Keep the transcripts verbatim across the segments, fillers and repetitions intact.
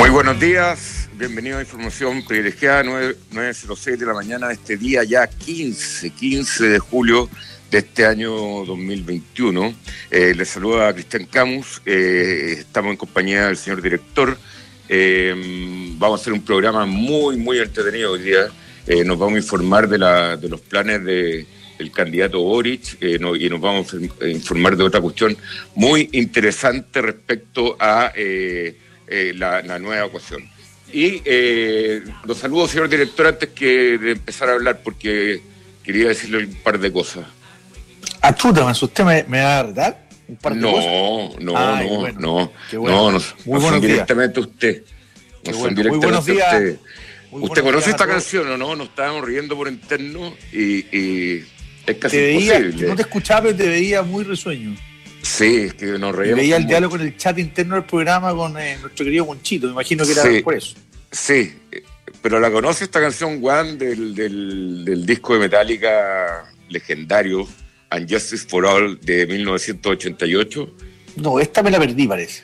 Muy buenos días, bienvenido a Información Privilegiada, nueve cero seis de la mañana de este día ya quince, quince de julio de este año dos mil veintiuno. Eh, les saluda a Cristian Camus, eh, estamos en compañía del señor director. Eh, vamos a hacer un programa muy, muy entretenido hoy día. Eh, nos vamos a informar de, la, de los planes de, del candidato Boric eh, no, y nos vamos a informar de otra cuestión muy interesante respecto a eh, eh, la, la nueva ecuación. Y eh, los saludo, señor director, antes que de empezar a hablar, porque quería decirle un par de cosas. Ah, chuta, ¿usted me, me va a retar un par de no, cosas? No, Ay, no, bueno, no, bueno. no, no, no son directamente usted. No son bueno. directamente Muy buenos días. usted. Muy ¿Usted buenos conoce días esta canción o no? Nos estábamos riendo por interno y, y es casi te veía, imposible. No te escuchaba, pero te veía muy risueño. Sí, es que nos reíamos. Veía el mucho. diálogo en el chat interno del programa con eh, nuestro querido Monchito, me imagino que era sí, por eso. Sí, pero ¿la conoce esta canción, Juan, del, del, del disco de Metallica legendario, And Justice for All, de mil novecientos ochenta y ocho? No, esta me la perdí, parece.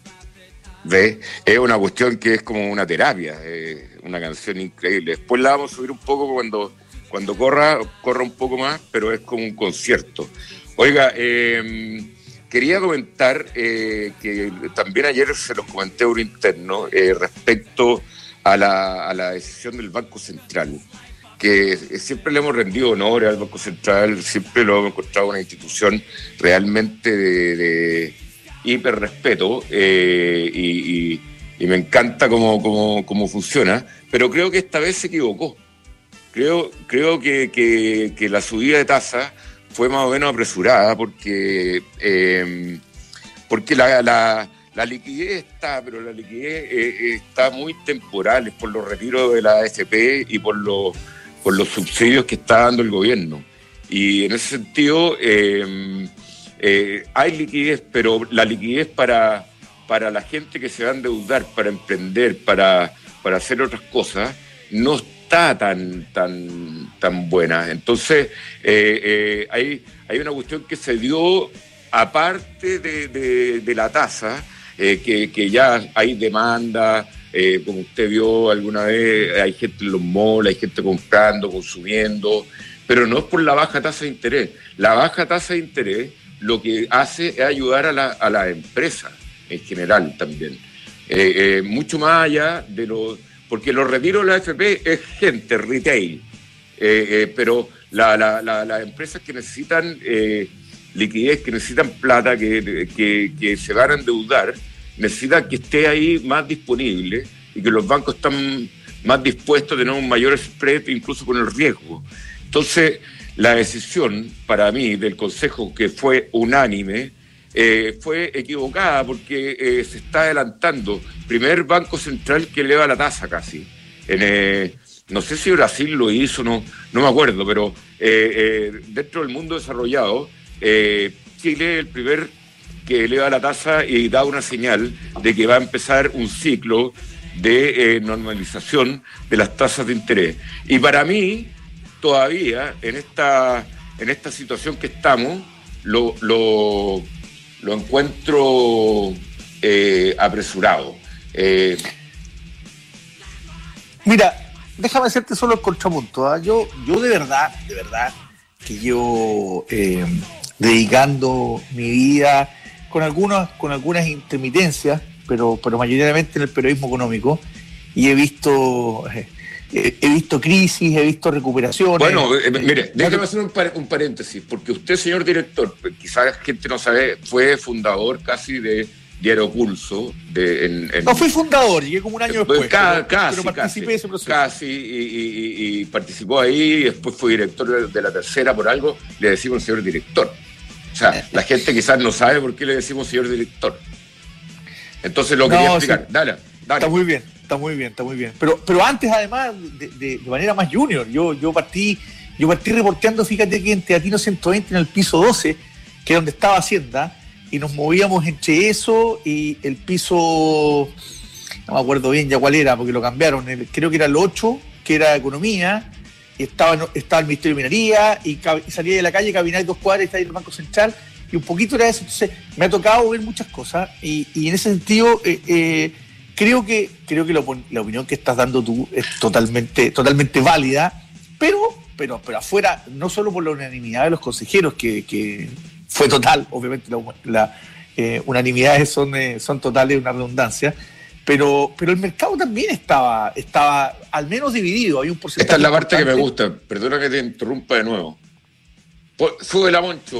¿Ve? Es una cuestión que es como una terapia, eh, una canción increíble. Después la vamos a subir un poco cuando, cuando corra, corra un poco más, pero es como un concierto. Oiga, eh, quería comentar eh, que también ayer se los comenté por interno eh, respecto a la, a la decisión del Banco Central, que siempre le hemos rendido honores al Banco Central, siempre lo hemos encontrado una institución realmente de, de hiper respeto eh, y, y, y me encanta cómo, cómo, cómo funciona, pero creo que esta vez se equivocó. Creo, creo que, que, que la subida de tasa fue más o menos apresurada porque, eh, porque la, la, la liquidez está, pero la liquidez eh, está muy temporal, es por los retiros de la A F P y por los, por los subsidios que está dando el gobierno. Y en ese sentido eh, eh, hay liquidez, pero la liquidez para, para la gente que se va a endeudar, para emprender, para, para hacer otras cosas, no está está tan tan tan buena. Entonces eh, eh, hay, hay una cuestión que se dio aparte de, de, de la tasa, eh, que, que ya hay demanda, eh, como usted vio alguna vez, hay gente en los malls, hay gente comprando, consumiendo, pero no es por la baja tasa de interés. La baja tasa de interés lo que hace es ayudar a la, a la empresa en general también, eh, eh, mucho más allá de los... Porque los retiros de la A F P es gente, retail, eh, eh, pero las la, la, la empresas que necesitan eh, liquidez, que necesitan plata, que, que, que se van a endeudar, necesitan que esté ahí más disponible y que los bancos están más dispuestos a tener un mayor spread, incluso con el riesgo. Entonces, la decisión, para mí, del Consejo, que fue unánime, Eh, fue equivocada porque eh, se está adelantando. Primer banco central que eleva la tasa casi. En, eh, no sé si Brasil lo hizo, no, no me acuerdo, pero eh, eh, dentro del mundo desarrollado, eh, Chile es el primer que eleva la tasa y da una señal de que va a empezar un ciclo de eh, normalización de las tasas de interés. Y para mí, todavía, en esta, en esta situación que estamos, lo... lo lo encuentro eh, apresurado. Eh... Mira, déjame hacerte solo el contrapunto. ¿eh? Yo, yo de verdad, de verdad, que llevo eh, dedicando mi vida con algunas, con algunas intermitencias, pero, pero mayoritariamente en el periodismo económico, y he visto... Eh, He visto crisis, he visto recuperaciones. Bueno, eh, mire, déjame hacer un, par- un paréntesis, porque usted, señor director, quizás gente no sabe, fue fundador casi de Diario Pulso. De, en, en, no fui fundador, llegué como un año después. Ca- pero, casi, pero participé casi, de ese proceso. Casi, y, y, y participó ahí, después fue director de, de La Tercera, por algo, le decimos señor director. O sea, la gente quizás no sabe por qué le decimos señor director. Entonces lo quería no, explicar. Sí. Dale, dale. Está muy bien. Está muy bien, está muy bien. Pero, pero antes, además, de, de, de manera más junior, yo, yo partí, yo partí reporteando, fíjate que en Teatino ciento veinte, en el piso doce, que es donde estaba Hacienda, y nos movíamos entre eso y el piso, no me acuerdo bien ya cuál era, porque lo cambiaron, el, creo que era el ocho, que era Economía, y estaba, estaba el Ministerio de Minería, y, y salía de la calle, camináis dos cuadras, y está ahí el Banco Central, y un poquito era eso. Entonces, me ha tocado ver muchas cosas, y, y en ese sentido, eh, eh, creo que, creo que la, la opinión que estás dando tú es totalmente, totalmente válida, pero, pero, pero afuera, no solo por la unanimidad de los consejeros, que, que fue total, obviamente la, la eh, unanimidades son, eh, son totales, una redundancia, pero, pero el mercado también estaba, estaba al menos dividido. Hay un porcentaje. Esta es la parte importante. que me gusta, perdona que te interrumpa de nuevo. Sube la Moncho.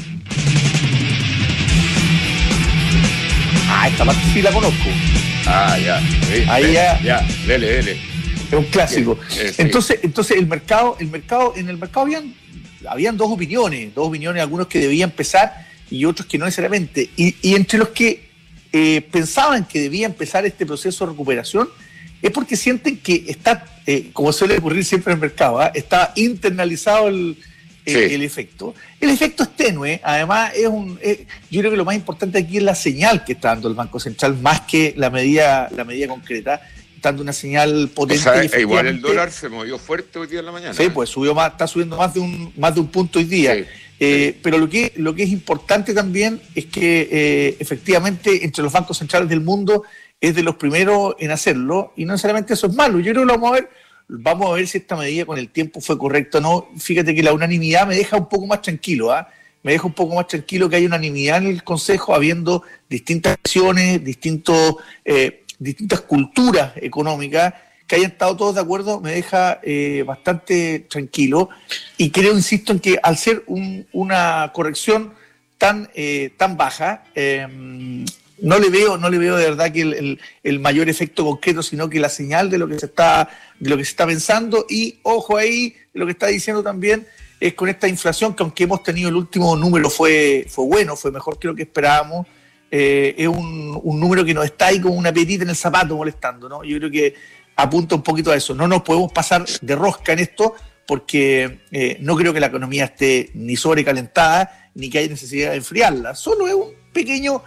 Ah, esta parte sí la conozco. Ah, ya. Sí, Ahí sí, ya. Ya, dele, dele. Es un clásico. Eh, sí. Entonces, entonces el mercado, el mercado, en el mercado habían, habían dos opiniones, dos opiniones, algunos que debía empezar y otros que no necesariamente. Y, y entre los que eh, pensaban que debía empezar este proceso de recuperación, es porque sienten que está, eh, como suele ocurrir siempre en el mercado, ¿eh? está internalizado el, el, sí. el efecto. El efecto es tenue, además es un, es, yo creo que lo más importante aquí es la señal que está dando el Banco Central, más que la medida, la medida concreta, dando una señal potente. O sea, y igual el dólar se movió fuerte hoy día en la mañana. Sí, pues subió más, está subiendo más de un, más de un punto hoy día. Sí. Eh, sí. Pero lo que, lo que es importante también es que eh, efectivamente entre los bancos centrales del mundo es de los primeros en hacerlo, y no necesariamente eso es malo. Yo creo que lo vamos a ver, vamos a ver si esta medida con el tiempo fue correcta o no. Fíjate que la unanimidad me deja un poco más tranquilo, ¿ah? ¿eh? Me deja un poco más tranquilo que haya unanimidad en el Consejo, habiendo distintas acciones, distintos, eh, distintas culturas económicas, que hayan estado todos de acuerdo, me deja eh, bastante tranquilo, y creo, insisto, en que al ser un, una corrección tan, eh, tan baja, eh, no le veo, no le veo de verdad que el, el, el mayor efecto concreto, sino que la señal de lo que se está, de lo que se está pensando. Y ojo ahí, lo que está diciendo también es con esta inflación, que aunque hemos tenido el último número fue, fue bueno, fue mejor que lo que esperábamos, eh, es un, un número que nos está ahí como una perita en el zapato molestando, ¿no? Yo creo que apunta un poquito a eso. No nos podemos pasar de rosca en esto, porque eh, no creo que la economía esté ni sobrecalentada, ni que haya necesidad de enfriarla. Solo es un pequeño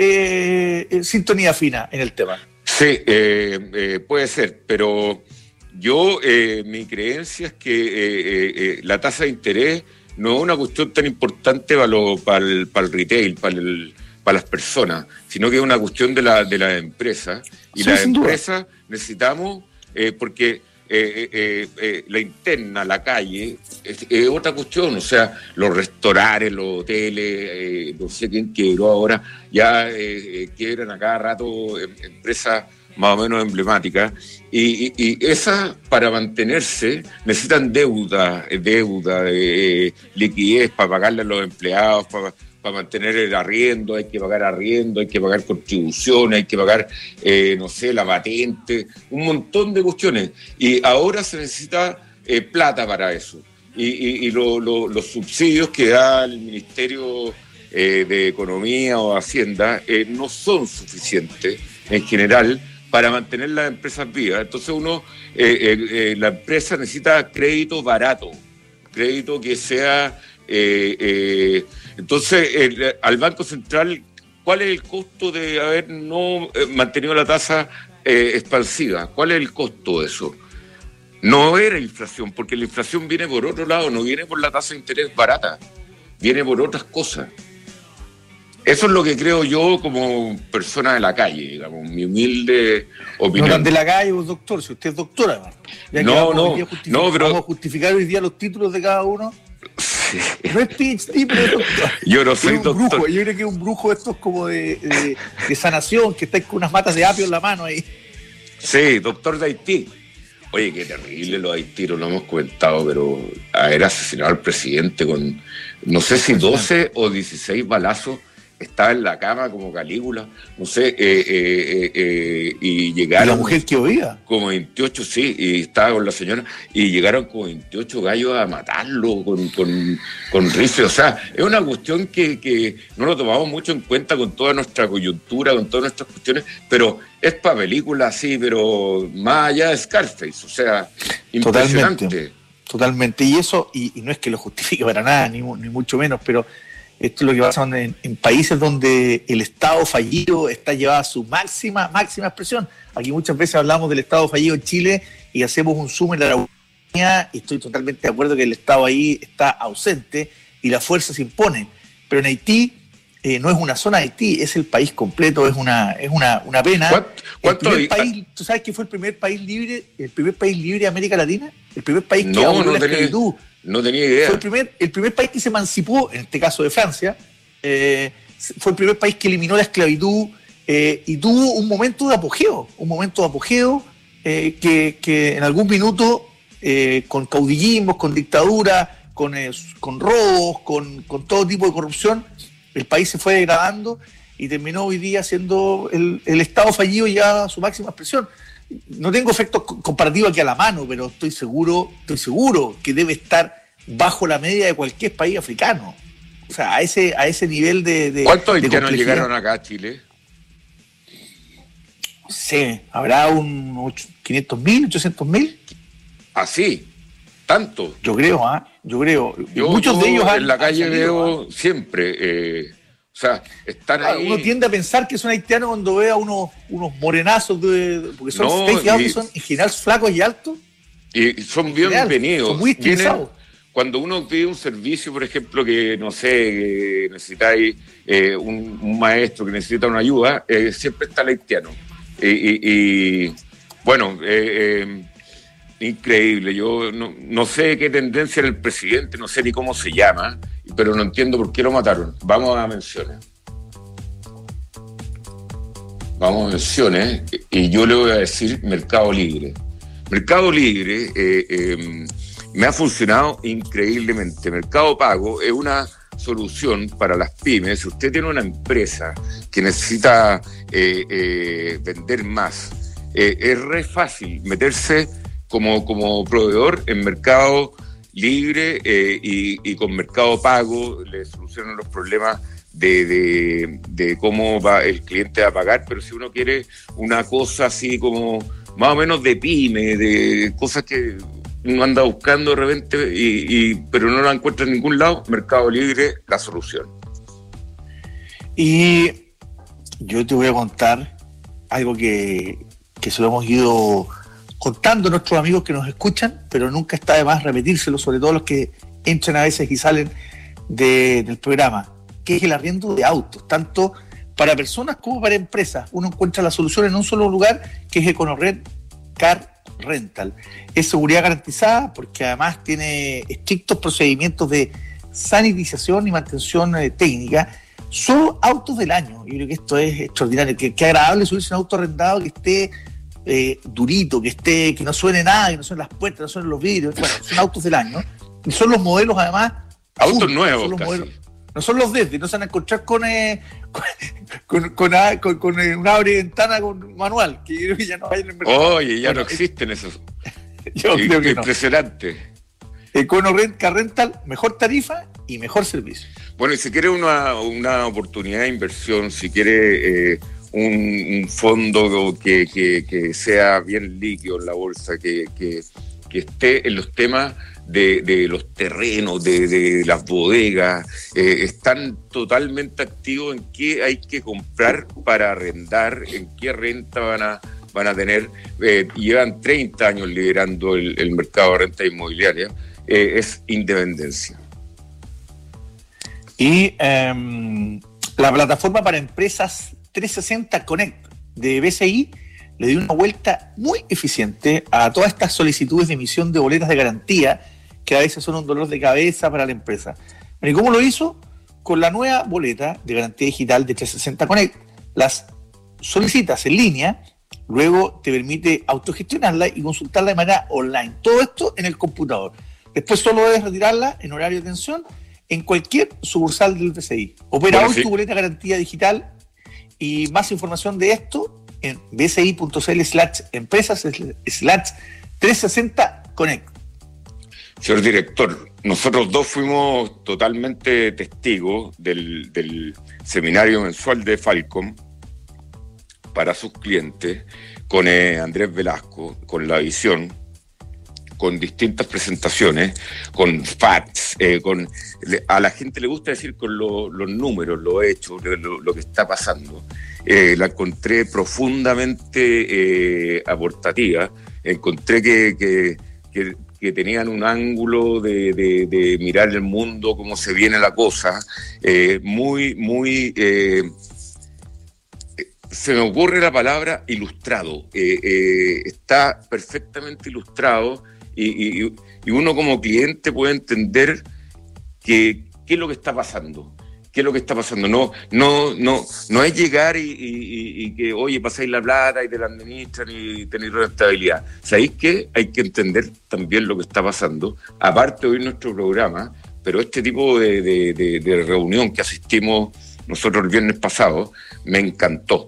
eh, sintonía fina en el tema. Sí, eh, eh, puede ser, pero yo, eh, mi creencia es que eh, eh, la tasa de interés no es una cuestión tan importante para, lo, para, el, para el retail, para, el, para las personas, sino que es una cuestión de la, de la empresa. Y sí, las empresas necesitamos, eh, porque eh, eh, eh, la interna, la calle, es, es otra cuestión. O sea, los restaurantes, los hoteles, eh, no sé quién quebró ahora, ya eh, quiebran a cada rato eh, empresas más o menos emblemáticas, y, y, y esas, para mantenerse, necesitan deuda, deuda, eh, liquidez para pagarle a los empleados, para, para mantener el arriendo, hay que pagar arriendo, hay que pagar contribuciones, hay que pagar, eh, no sé, la patente, un montón de cuestiones. Y ahora se necesita eh, plata para eso. Y, y, y lo, lo, los subsidios que da el Ministerio eh, de Economía o Hacienda eh, no son suficientes en general para mantener las empresas vivas. Entonces uno, eh, eh, eh, la empresa necesita crédito barato, crédito que sea... Eh, eh, entonces, eh, al Banco Central, ¿cuál es el costo de haber no eh, mantenido la tasa eh, expansiva? ¿Cuál es el costo de eso? No era inflación, porque la inflación viene por otro lado, no viene por la tasa de interés barata, viene por otras cosas. Eso es lo que creo yo como persona de la calle, digamos, mi humilde opinión. No, de la calle, vos, doctor, si usted es doctor, además. Ya no, vamos, no, no, pero... Vamos a justificar hoy día los títulos de cada uno. Sí. No es P H D, pero es doctor. Yo no soy doctor. Brujo. Yo creo que es un brujo estos como de, de, de sanación, que está con unas matas de apio en la mano ahí. Sí, doctor de Haití. Oye, qué terrible lo de Haití, no lo hemos comentado, pero haber asesinado al presidente con, no sé si doce o dieciséis balazos, estaba en la cama como Calígula, no sé, eh, eh, eh, eh, y llegaron... ¿La mujer que oía? Como veintiocho, sí, y estaba con la señora, y llegaron como veintiocho gallos a matarlo con, con, con rifle. O sea, es una cuestión que, que no lo tomamos mucho en cuenta con toda nuestra coyuntura, con todas nuestras cuestiones, pero es para películas, sí, pero más allá de Scarface, o sea, impresionante. Totalmente, totalmente. Y eso, y, y no es que lo justifique para nada, ni, ni mucho menos, pero... Esto es lo que pasa en, en países donde el Estado fallido está llevado a su máxima, máxima expresión. Aquí muchas veces hablamos del Estado fallido en Chile y hacemos un zoom en la Araucanía, y estoy totalmente de acuerdo que el Estado ahí está ausente y la fuerza se impone. Pero en Haití eh, no es una zona de Haití, es el país completo, es una, es una, una pena. ¿Cuánto, cuánto el primer hay? país, ¿tú sabes que fue el primer país libre, el primer país libre de América Latina? El primer país que No, abolió no la tenía, esclavitud. no tenía idea. Fue el primer, el primer país que se emancipó, en este caso de Francia, eh, fue el primer país que eliminó la esclavitud eh, y tuvo un momento de apogeo, un momento de apogeo eh, que, que en algún minuto, eh, con caudillismos, con dictadura, con, eh, con robos, con, con todo tipo de corrupción, el país se fue degradando y terminó hoy día siendo el, el Estado fallido ya a su máxima expresión. No tengo efectos comparativos aquí a la mano, pero estoy seguro, estoy seguro que debe estar bajo la media de cualquier país africano. O sea, a ese, a ese nivel de, de ¿Cuántos de haitianos complejidad. llegaron acá a Chile? Sí, habrá un quinientos mil, ochocientos mil. Así, tanto. Yo creo, ¿ah? ¿eh? Yo creo. Yo, Muchos yo de ellos han, en la calle han salido, veo ¿eh? siempre, eh, o sea, están Claro, ahí. uno tiende a pensar que son haitianos cuando ve a unos, unos morenazos, de, porque son, No, fijado y- que son en general flacos y altos. Y son general, bienvenidos. son muy Vienen- estilizados. cuando uno pide un servicio, por ejemplo, que no sé, que necesitáis eh, un, un maestro que necesita una ayuda, eh, siempre está el haitiano. Y, y- y, bueno, eh, eh, increíble. Yo no, no sé qué tendencia era el presidente, no sé ni cómo se llama, pero no entiendo por qué lo mataron. Vamos a menciones. Vamos a menciones, y yo le voy a decir Mercado Libre. Mercado Libre eh, eh, me ha funcionado increíblemente. Mercado Pago es una solución para las pymes. Si usted tiene una empresa que necesita eh, eh, vender más, eh, es re fácil meterse como, como proveedor en Mercado Libre eh, y, y con Mercado Pago le solucionan los problemas de, de, de cómo va el cliente a pagar, pero si uno quiere una cosa así como más o menos de pyme, de cosas que uno anda buscando de repente, y, y, pero no la encuentra en ningún lado, Mercado Libre, la solución. Y yo te voy a contar algo que, que se lo hemos ido contando a nuestros amigos que nos escuchan, pero nunca está de más repetírselo, sobre todo los que entran a veces y salen de, del programa, que es el arriendo de autos, tanto para personas como para empresas. Uno encuentra la solución en un solo lugar, que es EconoRent Car Rental. Es seguridad garantizada porque además tiene estrictos procedimientos de sanitización y mantención eh, técnica. Solo autos del año. Yo creo que esto es extraordinario. Que, que agradable subirse a un auto arrendado que esté eh, durito, que esté, que no suene nada, que no suenen las puertas, no suenen los vidrios. Bueno, son autos del año. Y son los modelos además. Autos full, nuevos, son los casi. modelos. No son los desde, no se van a encontrar con, eh, con, con, con, con, con eh, un abre ventana con manual, que yo creo que ya no hay en el mercado. Oye, ya Bueno, no existen esos. Yo Y- creo que no. impresionante. EconoRent Car Rental, mejor tarifa y mejor servicio. Bueno, y si quiere una, una oportunidad de inversión, si quiere eh, un, un fondo que, que, que sea bien líquido en la bolsa, que, que, que esté en los temas de, de los terrenos, de, de las bodegas, eh, están totalmente activos en qué hay que comprar para arrendar, en qué renta van a, van a tener. Eh, llevan treinta años liderando el, el mercado de renta inmobiliaria. Eh, es Independencia. Y eh, la plataforma para empresas trescientos sesenta Connect de B C I le dio una vuelta muy eficiente a todas estas solicitudes de emisión de boletas de garantía que a veces son un dolor de cabeza para la empresa. ¿Y cómo lo hizo? Con la nueva boleta de garantía digital de trescientos sesenta Connect. Las solicitas en línea, luego te permite autogestionarla y consultarla de manera online. Todo esto en el computador. Después solo debes retirarla en horario de atención en cualquier sucursal del B C I. Opera Bueno, hoy sí. tu boleta de garantía digital y más información de esto en bci.cl slash empresas slash trescientos sesenta Connect. Señor director, nosotros dos fuimos totalmente testigos del, del seminario mensual de Falcom para sus clientes, con eh, Andrés Velasco, con La Visión, con distintas presentaciones, con facts, eh, con le, a la gente le gusta decir con lo, los números, los hechos, lo, lo que está pasando. Eh, la encontré profundamente eh, aportativa, encontré que, que, que que tenían un ángulo de, de, de mirar el mundo, cómo se viene la cosa, eh, muy, muy... Eh, se me ocurre la palabra ilustrado. Eh, eh, está perfectamente ilustrado y, y, y uno como cliente puede entender que, qué es lo que está pasando. ¿Qué es lo que está pasando? No, no, no, no es llegar y, y, y que, oye, pasáis la plata y te la administran y tenéis rentabilidad. ¿Sabéis qué? Hay que entender también lo que está pasando. Aparte de oír nuestro programa, pero este tipo de, de, de, de reunión que asistimos nosotros el viernes pasado, me encantó.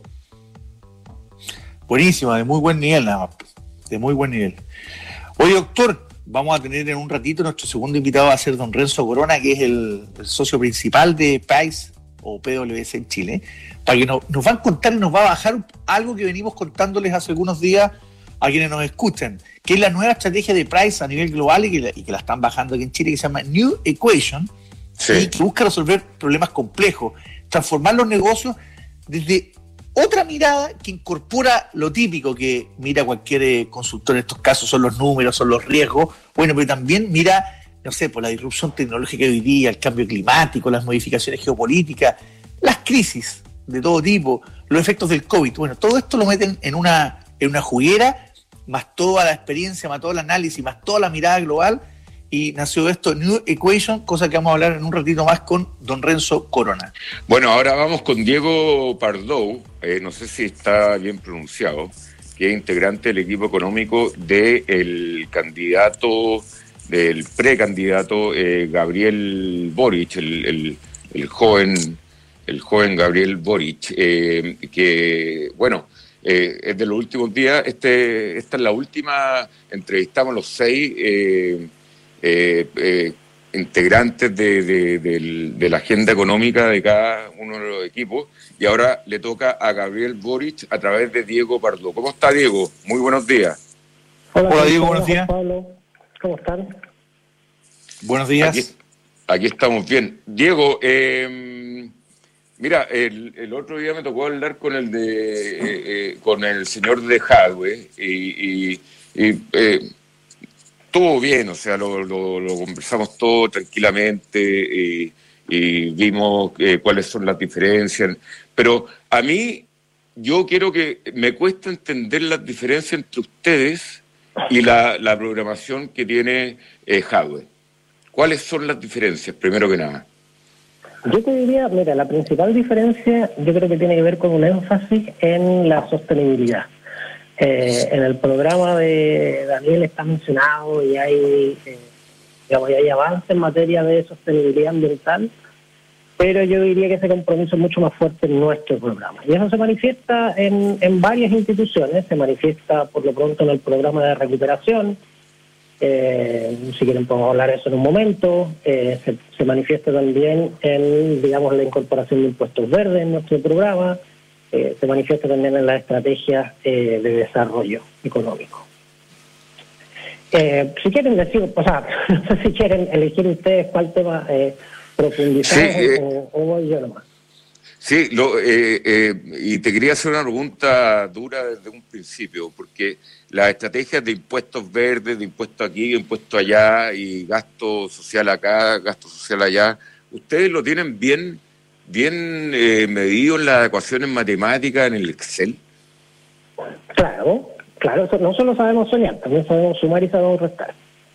Buenísima, de muy buen nivel nada más. De muy buen nivel. Oye, doctor, vamos a tener en un ratito nuestro segundo invitado, va a ser don Renzo Corona, que es el, el socio principal de Price o P W C en Chile, para que nos, nos van a contar y nos va a bajar algo que venimos contándoles hace algunos días a quienes nos escuchan, que es la nueva estrategia de Price a nivel global y que la, y que la están bajando aquí en Chile, que se llama New Equation, sí. Y que busca resolver problemas complejos, transformar los negocios desde otra mirada que incorpora lo típico que mira cualquier consultor en estos casos, son los números, son los riesgos, bueno, pero también mira, no sé, por la disrupción tecnológica de hoy día, el cambio climático, las modificaciones geopolíticas, las crisis de todo tipo, los efectos del COVID, bueno, todo esto lo meten en una, en una juguera, más toda la experiencia, más todo el análisis, más toda la mirada global, y nació esto, New Equation, cosa que vamos a hablar en un ratito más con don Renzo Corona. Bueno, ahora vamos con Diego Pardo, eh, no sé si está bien pronunciado, que es integrante del equipo económico del candidato, del precandidato eh, Gabriel Boric, el, el, el joven el joven Gabriel Boric, eh, que, bueno, eh, es de los últimos días, este esta es la última, entrevistamos los seis... Eh, Eh, eh, integrantes de, de, de, de la agenda económica de cada uno de los equipos, y ahora le toca a Gabriel Boric a través de Diego Pardo. ¿Cómo está, Diego? Muy buenos días. Hola, Hola Diego, buenos días. Pablo, ¿cómo están? Buenos días. Aquí, aquí estamos bien. Diego, eh, mira, el, el otro día me tocó hablar con el de eh, eh, con el señor de Hadwe y, y, y eh, todo bien, o sea, lo, lo, lo conversamos todo tranquilamente y, y vimos eh, cuáles son las diferencias. Pero a mí, yo quiero que me cuesta entender las diferencias entre ustedes y la, la programación que tiene eh, Hadwe. ¿Cuáles son las diferencias, primero que nada? Yo te diría, mira, la principal diferencia yo creo que tiene que ver con un énfasis en la sostenibilidad. Eh, en el programa de Daniel está mencionado y hay, eh, digamos, y hay avance en materia de sostenibilidad ambiental, pero yo diría que ese compromiso es mucho más fuerte en nuestro programa. Y eso se manifiesta en, en varias instituciones, se manifiesta por lo pronto en el programa de recuperación, eh, si quieren podemos hablar de eso en un momento, eh, se, se manifiesta también en, digamos, la incorporación de impuestos verdes en nuestro programa, Eh, se manifiesta también en las estrategias eh, de desarrollo económico. Eh, si quieren decir, o sea, no sé si quieren elegir ustedes cuál tema eh, profundizar, sí, eh, o, o voy yo nomás. Sí, lo, eh, eh, y te quería hacer una pregunta dura desde un principio, porque las estrategias de impuestos verdes, de impuestos aquí, impuestos allá, y gasto social acá, gasto social allá, ¿ustedes lo tienen bien bien eh, medido en las ecuaciones matemáticas en el Excel? Claro, claro, no solo sabemos soñar, también sabemos sumar y sabemos restar.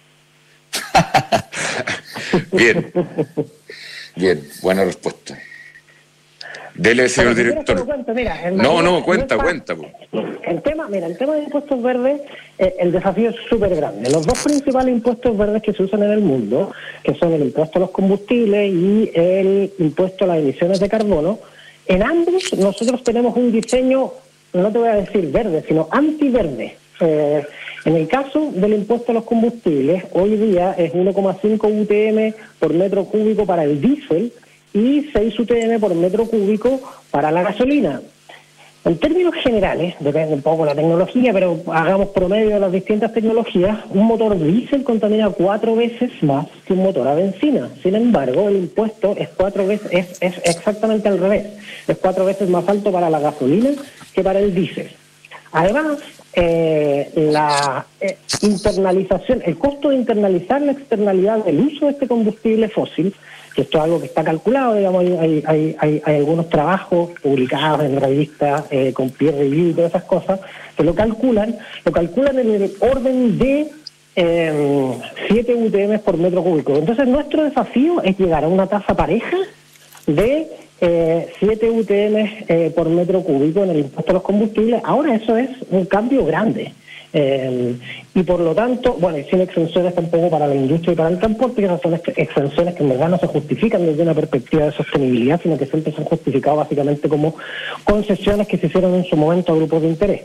Bien, bien, buena respuesta. Dele, señor Pero, director. Cuento, mira, no, no, cuenta, no cuenta. El tema, mira, el tema de impuestos verdes, eh, el desafío es súper grande. Los dos principales impuestos verdes que se usan en el mundo, que son el impuesto a los combustibles y el impuesto a las emisiones de carbono, en ambos nosotros tenemos un diseño, no te voy a decir verde, sino antiverde. Eh, en el caso del impuesto a los combustibles, hoy día es uno coma cinco U T M por metro cúbico para el diésel, y seis U T M por metro cúbico para la gasolina. En términos generales, depende un poco de la tecnología, pero hagamos promedio de las distintas tecnologías, un motor diésel contamina cuatro veces más que un motor a benzina. Sin embargo, el impuesto es cuatro veces, es, es exactamente al revés. Es cuatro veces más alto para la gasolina que para el diésel. Además, eh, la eh, internalización, el costo de internalizar la externalidad del uso de este combustible fósil, que esto es algo que está calculado, digamos, hay, hay, hay, hay algunos trabajos publicados en revistas eh, con peer review y todas esas cosas, que lo calculan, lo calculan en el orden de eh, siete U T M por metro cúbico. Entonces nuestro desafío es llegar a una tasa pareja de eh, siete U T M eh, por metro cúbico en el impuesto a los combustibles. Ahora eso es un cambio grande. Eh, y por lo tanto, bueno, y sin exenciones tampoco para la industria y para el transporte, que esas son exenciones que en verdad no se justifican desde una perspectiva de sostenibilidad, sino que siempre se han justificado básicamente como concesiones que se hicieron en su momento a grupos de interés.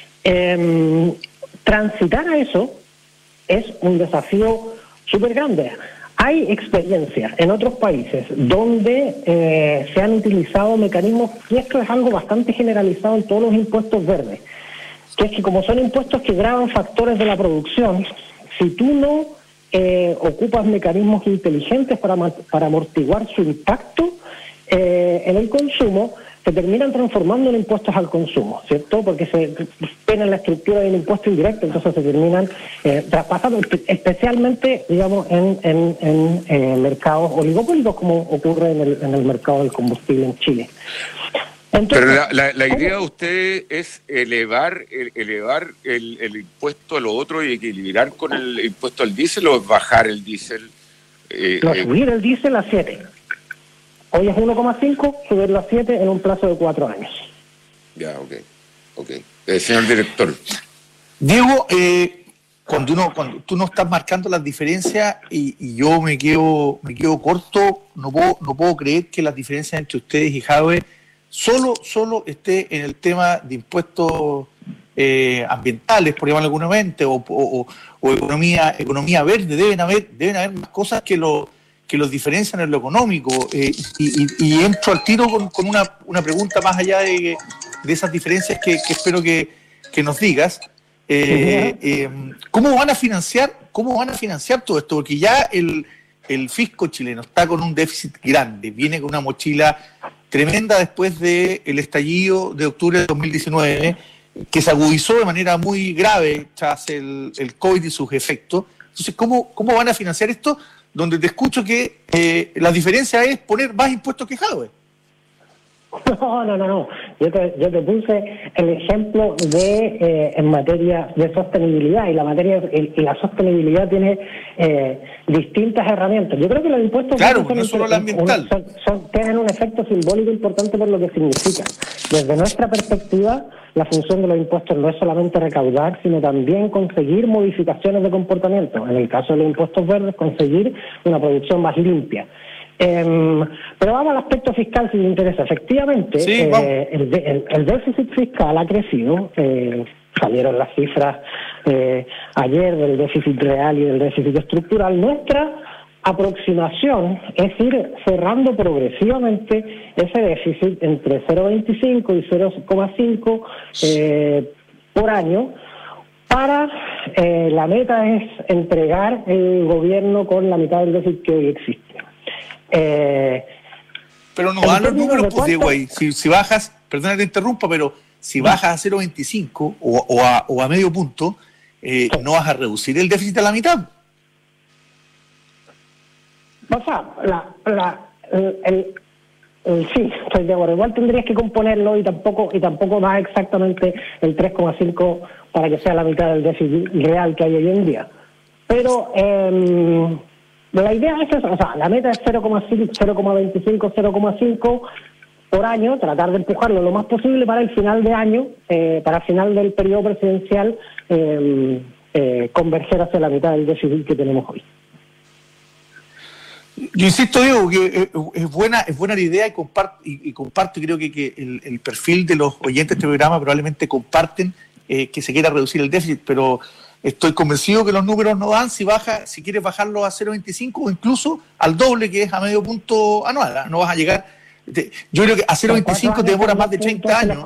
Eh, transitar a eso es un desafío súper grande. Hay experiencias en otros países donde eh, se han utilizado mecanismos, y esto es algo bastante generalizado en todos los impuestos verdes, que es que como son impuestos que gravan factores de la producción, si tú no eh, ocupas mecanismos inteligentes para, para amortiguar su impacto eh, en el consumo, se terminan transformando en impuestos al consumo, ¿cierto? Porque se ven en la estructura del impuesto indirecto, entonces se terminan eh, traspasando, especialmente, digamos, en, en, en eh, mercados oligopólicos, como ocurre en el, en el mercado del combustible en Chile. Entonces, pero la, la, la idea de usted es elevar el, elevar el, el impuesto a lo otro y equilibrar con el impuesto al diésel, o bajar el diésel. Eh, no, subir el diésel a siete. Hoy es uno coma cinco, subirlo a siete en un plazo de cuatro años. Ya, ok. ok. Eh, señor director. Diego, eh, cuando uno cuando tú no estás marcando las diferencias y, y yo me quedo me quedo corto, no puedo, no puedo creer que las diferencias entre ustedes y Jadwe Solo, solo esté en el tema de impuestos eh, ambientales, por llamarlo alguna o, o, o economía, economía verde. Deben haber, deben haber más cosas que lo que los diferencian en lo económico. Eh, y, y, y entro al tiro con, con una, una pregunta más allá de, de esas diferencias que, que espero que, que nos digas. Eh, eh, ¿Cómo van a financiar, cómo van a financiar todo esto? Porque ya el, el fisco chileno está con un déficit grande, viene con una mochila tremenda después del estallido de octubre de dos mil diecinueve, que se agudizó de manera muy grave tras el, el COVID y sus efectos. Entonces, ¿cómo, cómo van a financiar esto? Donde te escucho que eh, la diferencia es poner más impuestos que Jadwe. No, no, no, no. Yo te, yo te puse el ejemplo de eh, en materia de sostenibilidad, y la materia y, y la sostenibilidad tiene eh, distintas herramientas. Yo creo que los impuestos claro, no es solo la ambiental. Son, son, tienen un efecto simbólico importante por lo que significan. Desde nuestra perspectiva, la función de los impuestos no es solamente recaudar, sino también conseguir modificaciones de comportamiento. En el caso de los impuestos verdes, conseguir una producción más limpia. Eh, pero vamos al aspecto fiscal, si me interesa. Efectivamente, sí, eh, el, el, el déficit fiscal ha crecido. Eh, salieron las cifras eh, ayer del déficit real y del déficit estructural. Nuestra aproximación es ir cerrando progresivamente ese déficit entre cero coma veinticinco y cero coma cinco eh, por año. Para eh, la meta es entregar el gobierno con la mitad del déficit que hoy existe. Eh, pero no dan los números, pues, Diego, ahí. Si, si bajas, perdona que te interrumpa, pero si bajas a cero coma veinticinco o, o, a, o a medio punto, eh, no vas a reducir el déficit a la mitad. O sea, la, la, el, el, el, sí, estoy de acuerdo. Igual tendrías que componerlo y tampoco y tampoco da exactamente el tres coma cinco para que sea la mitad del déficit real que hay hoy en día. Pero eh, la idea es esa, o sea, la meta es cero coma veinticinco, cero coma cinco por año, tratar de empujarlo lo más posible para el final de año, eh, para el final del periodo presidencial, eh, eh, converger hacia la mitad del déficit que tenemos hoy. Yo insisto, Diego, que es buena, es buena la idea y comparto, y, y comparto y creo que, que el, el perfil de los oyentes de este programa probablemente comparten eh, que se quiera reducir el déficit, pero estoy convencido que los números no dan si baja, si quieres bajarlo a cero coma veinticinco o incluso al doble, que es a medio punto anual. ¿eh? No vas a llegar. Te, yo creo que a cero coma veinticinco te demora más de treinta años.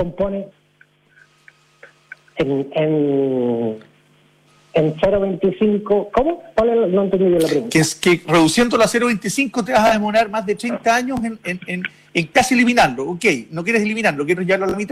En, en, en cero coma veinticinco, ¿cómo? No entendí bien la pregunta. Que es que reduciéndolo a cero coma veinticinco te vas a demorar más de treinta años en, en, en, en casi eliminarlo. Ok, no quieres eliminarlo, quieres llevarlo a la mitad,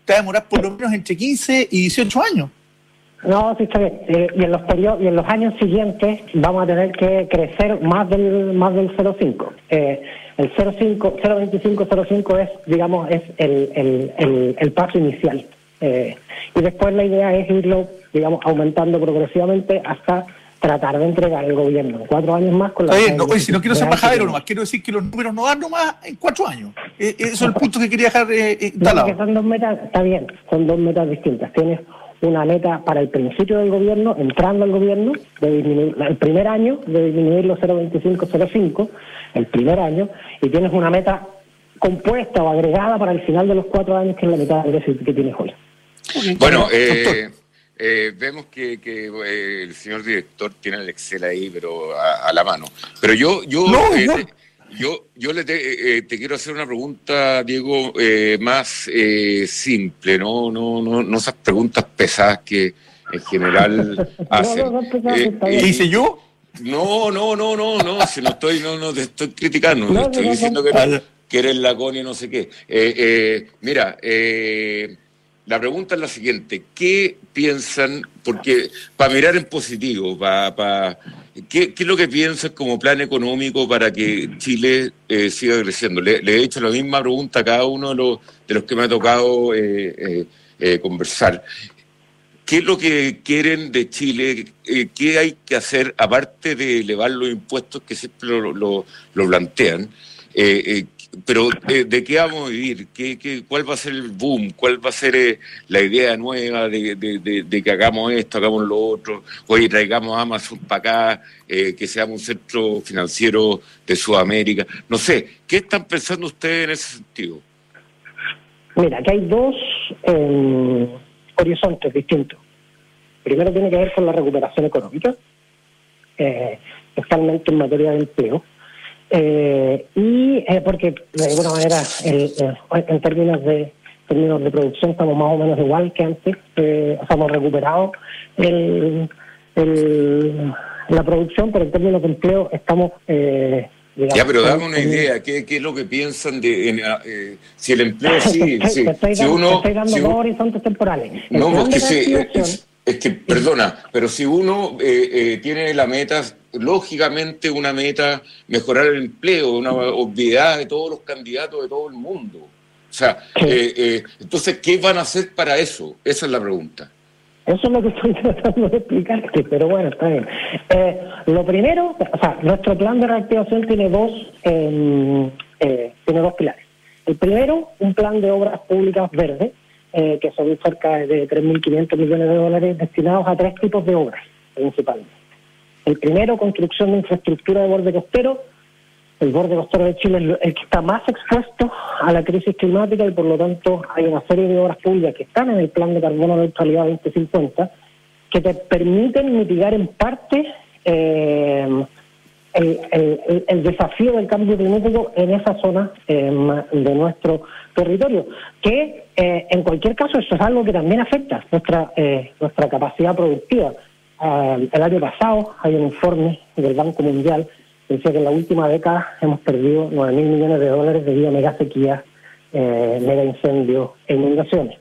usted va a demorar por lo menos entre quince y dieciocho años. No, sí está bien. Eh, y en los periodos, y en los años siguientes vamos a tener que crecer más del más del cero coma cinco. Eh, el cero coma cinco, cero coma veinticinco, cero coma cinco es, digamos, es el, el, el, el paso inicial. Eh, y después la idea es irlo, digamos, aumentando progresivamente hasta tratar de entregar el gobierno en cuatro años más con la... Está bien, no, oye, si no quiero ser majadero nomás, quiero decir que los números no dan nomás en cuatro años. Eh, eso es el punto que quería dejar eh, instalado. No, que son dos metas, está bien, son dos metas distintas. Tienes una meta para el principio del gobierno, entrando al gobierno, de disminuir, el primer año, de disminuir los cero coma veinticinco, cero coma cinco, el primer año, y tienes una meta compuesta o agregada para el final de los cuatro años, que es la mitad del déficit que tienes hoy. Bueno, eh, eh, vemos que, que eh, el señor director tiene el Excel ahí, pero a, a la mano. Pero yo, yo, no, eh, no. Te, yo, yo le te, eh, te quiero hacer una pregunta, Diego, eh, más eh, simple, no, no, no, no esas preguntas pesadas que en general hacen. No, no, no, pesadas, eh, está bien. ¿Qué hice yo? No, no, no, no, no, si no estoy, no, no te estoy criticando, No, estoy no, no, diciendo no. que, que eres lacón y no sé qué. Eh, eh, mira, eh, la pregunta es la siguiente: ¿qué piensan? Porque para mirar en positivo, para, para ¿qué, ¿qué es lo que piensan como plan económico para que Chile eh, siga creciendo? Le, le he hecho la misma pregunta a cada uno de los, de los que me ha tocado eh, eh, eh, conversar. ¿Qué es lo que quieren de Chile? Eh, ¿Qué hay que hacer, aparte de elevar los impuestos que siempre lo, lo, lo plantean? Eh, eh, pero eh, ¿de qué vamos a vivir? ¿Qué, qué, ¿Cuál va a ser el boom? ¿Cuál va a ser eh, la idea nueva de, de, de, de que hagamos esto, hagamos lo otro? Oye, traigamos Amazon para acá, eh, que seamos un centro financiero de Sudamérica. No sé, ¿qué están pensando ustedes en ese sentido? Mira, aquí hay dos eh, horizontes distintos. Primero tiene que ver con la recuperación económica, eh, especialmente en materia de empleo. Eh, y eh, porque de alguna manera el, eh, en términos de términos de producción estamos más o menos igual que antes, eh, o sea, hemos recuperado el, el, la producción, pero en términos de empleo estamos eh, digamos, ya, pero dame en, una idea, ¿qué, qué es lo que piensan de en, eh, si el empleo sí, te, sí, te estoy si dando, uno te estoy dando si dos uno, horizontes temporales. El no, plan porque de sí, reactivación, es, es que, perdona, pero si uno eh, eh, tiene la meta, lógicamente una meta, mejorar el empleo, una obviedad de todos los candidatos de todo el mundo. O sea, sí. eh, eh, entonces, ¿qué van a hacer para eso? Esa es la pregunta. Eso es lo que estoy tratando de explicarte, pero bueno, está bien. Eh, lo primero, o sea, nuestro plan de reactivación tiene dos, eh, eh, tiene dos pilares. El primero, un plan de obras públicas verdes, eh, que son cerca de tres mil quinientos millones de dólares destinados a tres tipos de obras, principalmente. El primero, construcción de infraestructura de borde costero. El borde costero de Chile es el que está más expuesto a la crisis climática y por lo tanto hay una serie de obras públicas que están en el plan de carbono neutralidad veinte cincuenta que te permiten mitigar en parte eh, el, el, el desafío del cambio climático en esa zona eh, de nuestro territorio, que eh, en cualquier caso eso es algo que también afecta nuestra, eh, nuestra capacidad productiva. Uh, el año pasado hay un informe del Banco Mundial que decía que en la última década hemos perdido nueve mil millones de dólares debido a mega sequías, eh, mega incendios e inundaciones.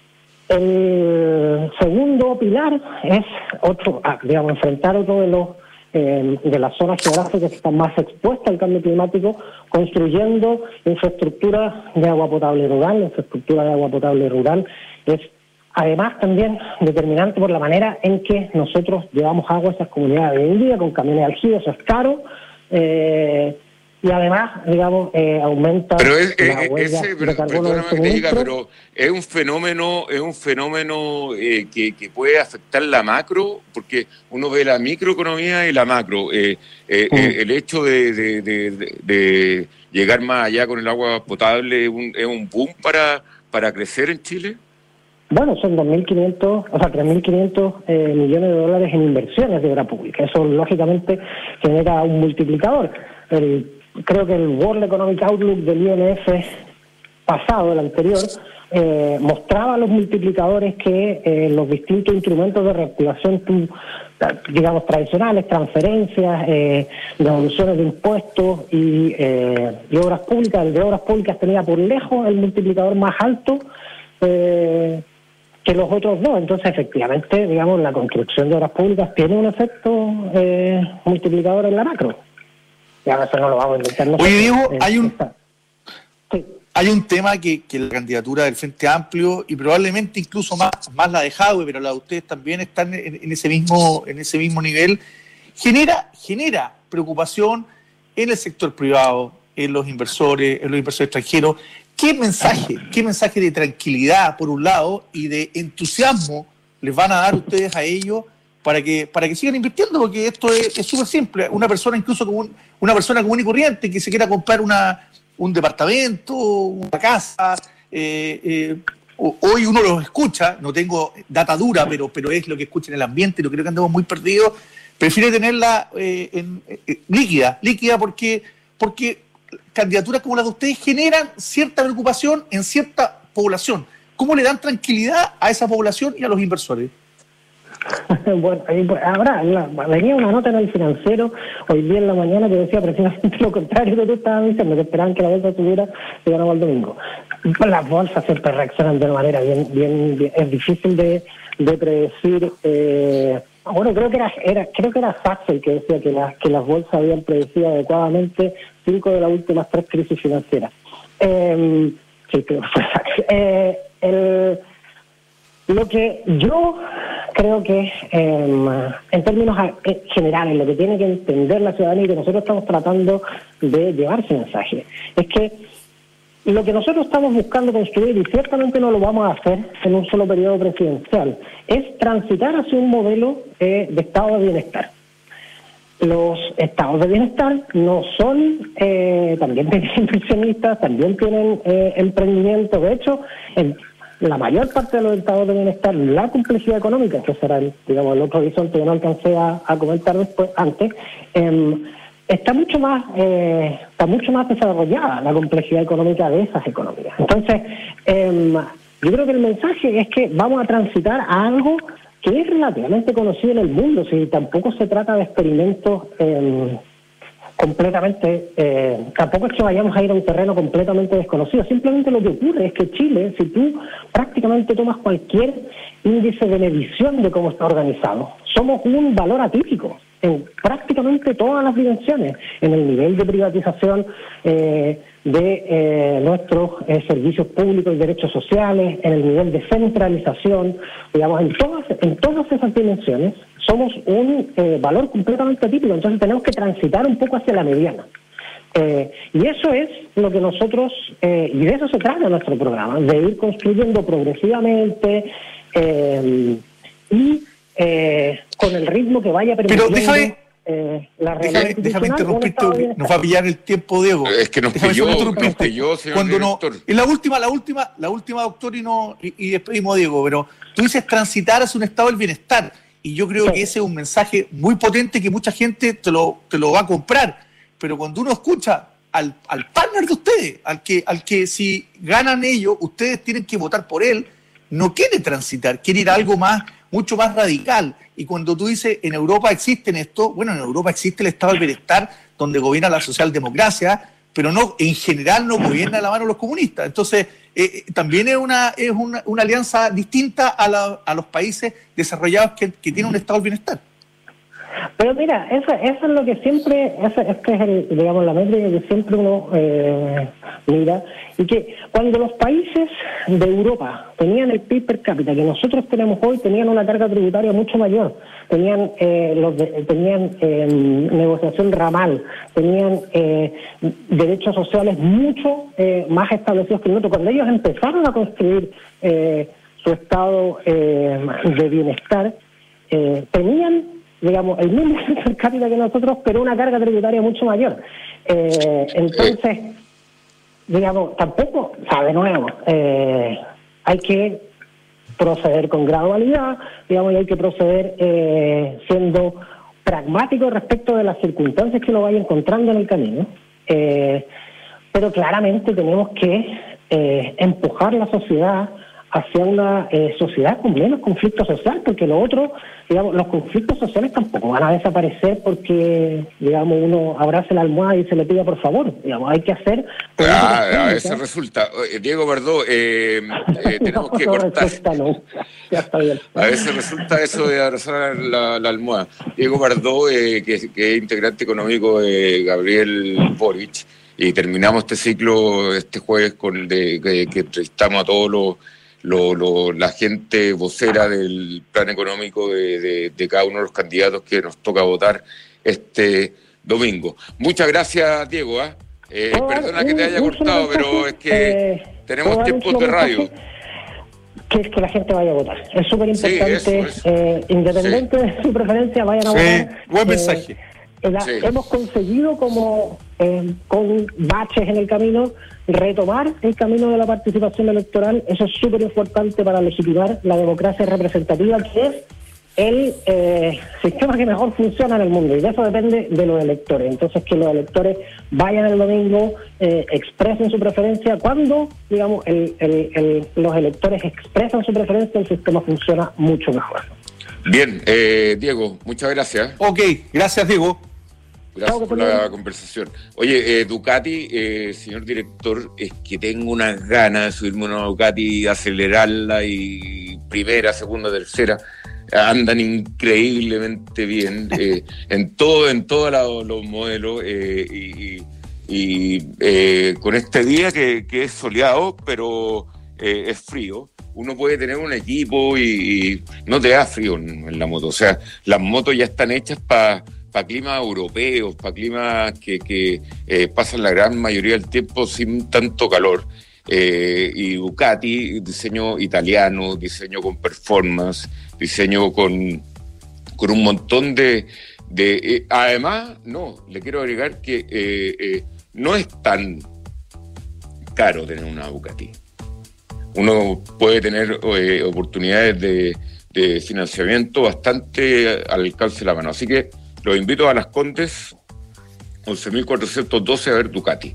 El segundo pilar es otro, ah, digamos, enfrentar otro de los eh, de las zonas geográficas que están más expuestas al cambio climático, construyendo infraestructura de agua potable rural. La infraestructura de agua potable rural es además también determinante por la manera en que nosotros llevamos agua a esas comunidades. Hoy en día con camiones de aljibe, eso es caro, eh, y además, digamos, eh, aumenta pero es, la es, huella ese, de carbono del perdóname que te diga, suministro. pero es un fenómeno, es un fenómeno eh, que, que puede afectar la macro, porque uno ve la microeconomía y la macro. Eh, eh, mm. eh, el hecho de, de, de, de, de llegar más allá con el agua potable es un, es un boom para, para crecer en Chile. Bueno, son dos mil quinientos, o sea, tres mil quinientos eh, millones de dólares en inversiones de obra pública. Eso, lógicamente, genera un multiplicador. El, creo que el World Economic Outlook del I M F pasado, el anterior, eh, mostraba los multiplicadores que eh, los distintos instrumentos de reactivación, digamos, tradicionales, transferencias, eh, devoluciones de impuestos y, eh, y obras públicas. El de obras públicas tenía por lejos el multiplicador más alto, eh, que los otros dos. Entonces, efectivamente, digamos, la construcción de obras públicas tiene un efecto eh, multiplicador en la macro. Y ahora eso no lo vamos a inventar nosotros. Oye, Diego, eh, hay un... Sí. Hay un tema que, que la candidatura del Frente Amplio y probablemente incluso más, más la de Jadwe, pero la de ustedes también están en, en ese mismo en ese mismo nivel, genera genera preocupación en el sector privado, en los inversores, en los inversores extranjeros. ¿Qué mensaje, qué mensaje de tranquilidad por un lado y de entusiasmo les van a dar ustedes a ellos para que para que sigan invirtiendo? Porque esto es súper simple. Una persona incluso común, una persona común y corriente que se quiera comprar una un departamento, una casa, eh, eh, hoy uno los escucha, no tengo data dura, pero pero es lo que escucha en el ambiente, no creo que andemos muy perdidos, prefiere tenerla eh, en, eh, líquida, líquida porque, porque candidaturas como las de ustedes generan cierta preocupación en cierta población. ¿Cómo le dan tranquilidad a esa población y a los inversores? Bueno, ahora la, venía una nota en el Financiero hoy día en la mañana que decía precisamente lo contrario que tú estabas diciendo, que esperaban que la bolsa subiera y ganaba el domingo. Las bolsas siempre reaccionan de una manera bien, bien, bien es difícil de, de predecir. Eh, bueno, creo que era, era creo que era Sachs el que decía que las que las bolsas habían predecido adecuadamente cinco de las últimas tres crisis financieras. Eh, sí, creo que fue Sachs. Eh, el Lo que yo creo que eh, en términos generales, lo que tiene que entender la ciudadanía y que nosotros estamos tratando de llevar ese mensaje, es que lo que nosotros estamos buscando construir, y ciertamente no lo vamos a hacer en un solo periodo presidencial, es transitar hacia un modelo eh, de estado de bienestar. Los estados de bienestar no son, eh, también tienen inversionistas, también tienen eh, emprendimiento. De hecho, el, la mayor parte de los estados de bienestar, la complejidad económica, que será el, digamos, el otro horizonte que no alcancé a, a comentar después, antes, eh, está mucho más eh, está mucho más desarrollada la complejidad económica de esas economías. Entonces, eh, yo creo que el mensaje es que vamos a transitar a algo que es relativamente conocido en el mundo, si tampoco se trata de experimentos eh, completamente, eh, tampoco es que vayamos a ir a un terreno completamente desconocido, simplemente lo que ocurre es que Chile, si tú prácticamente tomas cualquier índice de medición de cómo está organizado, somos un valor atípico en prácticamente todas las dimensiones, en el nivel de privatización eh, de eh, nuestros eh, servicios públicos y derechos sociales, en el nivel de centralización, digamos, en todas, en todas esas dimensiones somos un eh, valor completamente atípico. Entonces tenemos que transitar un poco hacia la mediana. Eh, y eso es lo que nosotros, eh, y de eso se trata nuestro programa, de ir construyendo progresivamente eh, y eh, con el ritmo que vaya permitiendo. Pero déjame, eh, la déjame, déjame interrumpirte, nos va a pillar el tiempo, Diego. Es que nos déjame pilló, nos pilló, señor Cuando no, director. en la última, la última, la última, doctor, y, no, y, y despedimos a Diego, pero tú dices transitar hacia un estado del bienestar. Y yo creo sí. que ese es un mensaje muy potente que mucha gente te lo, te lo va a comprar. Pero cuando uno escucha al, al partner de ustedes, al que, al que si ganan ellos, ustedes tienen que votar por él, no quiere transitar, quiere ir a algo más, mucho más radical. Y cuando tú dices, en Europa existen esto, bueno, en Europa existe el estado del bienestar, donde gobierna la socialdemocracia, pero no, en general no gobierna la mano los comunistas. Entonces, eh, también es una es una, una alianza distinta a, la, a los países desarrollados que, que tienen un estado del bienestar. Pero mira, eso, eso es lo que siempre, eso, este es el, digamos, la métrica que siempre uno eh, mira, y que cuando los países de Europa tenían el P I B per cápita que nosotros tenemos hoy, tenían una carga tributaria mucho mayor, tenían eh, los de, tenían eh, negociación ramal, tenían eh, derechos sociales mucho eh, más establecidos que nosotros. Cuando ellos empezaron a construir eh, su estado eh, de bienestar, eh, tenían digamos, el mismo per cápita que nosotros, pero una carga tributaria mucho mayor. Eh, entonces, digamos, tampoco, o sea, de nuevo, eh, hay que proceder con gradualidad, digamos, y hay que proceder eh, siendo pragmático respecto de las circunstancias que uno vaya encontrando en el camino. Eh, pero claramente tenemos que eh, empujar la sociedad hacia una eh, sociedad con menos conflicto social, porque lo otro, digamos, los conflictos sociales tampoco van a desaparecer porque, digamos, uno abrace la almohada y se le pida por favor, digamos, hay que hacer... Ah, a veces resulta, Diego Bardó, eh, eh, tenemos no, que no cortar. Resulta, no. Ya está bien. A veces resulta eso de abrazar la, la almohada. Diego Bardó, eh, que, que es integrante económico de Gabriel Boric, y terminamos este ciclo este jueves con de, que, que entrevistamos a todos los Lo, lo, la gente vocera del plan económico de, de, de cada uno de los candidatos que nos toca votar este domingo. Muchas gracias, Diego. ¿eh? Eh, perdona que te haya cortado, pero es que eh, tenemos tiempos de radio. Que es que la gente vaya a votar. Es súper importante, sí, eso, eso. eh, independiente sí. de su preferencia, vayan a sí. votar. Buen mensaje. Eh, la, sí. Hemos conseguido, como eh, con baches en el camino, retomar el camino de la participación electoral. Eso es súper importante para legitimar la democracia representativa, que es el eh, sistema que mejor funciona en el mundo, y de eso depende de los electores. Entonces, que los electores vayan el domingo, eh, expresen su preferencia. Cuando, digamos, el, el, el, los electores expresan su preferencia, el sistema funciona mucho mejor. Bien, eh, Diego, muchas gracias. Ok, gracias, Diego. Gracias por la conversación. Oye, eh, Ducati, eh, señor director, es que tengo unas ganas de subirme una Ducati, acelerarla y primera, segunda, tercera. Andan increíblemente bien eh, en todo, en todos los modelos eh, y, y eh, con este día que, que es soleado, pero eh, es frío. Uno puede tener un equipo y, y no te da frío en, en la moto. O sea, las motos ya están hechas para para climas europeos, para climas que, que eh, pasan la gran mayoría del tiempo sin tanto calor. Eh, y Ducati, diseño italiano, diseño con performance, diseño con, con un montón de... de eh, además, no, le quiero agregar que eh, eh, no es tan caro tener una Ducati. Uno puede tener eh, oportunidades de, de financiamiento bastante al alcance de la mano. Así que los invito a Las Condes, once mil cuatrocientos doce, a ver Ducati.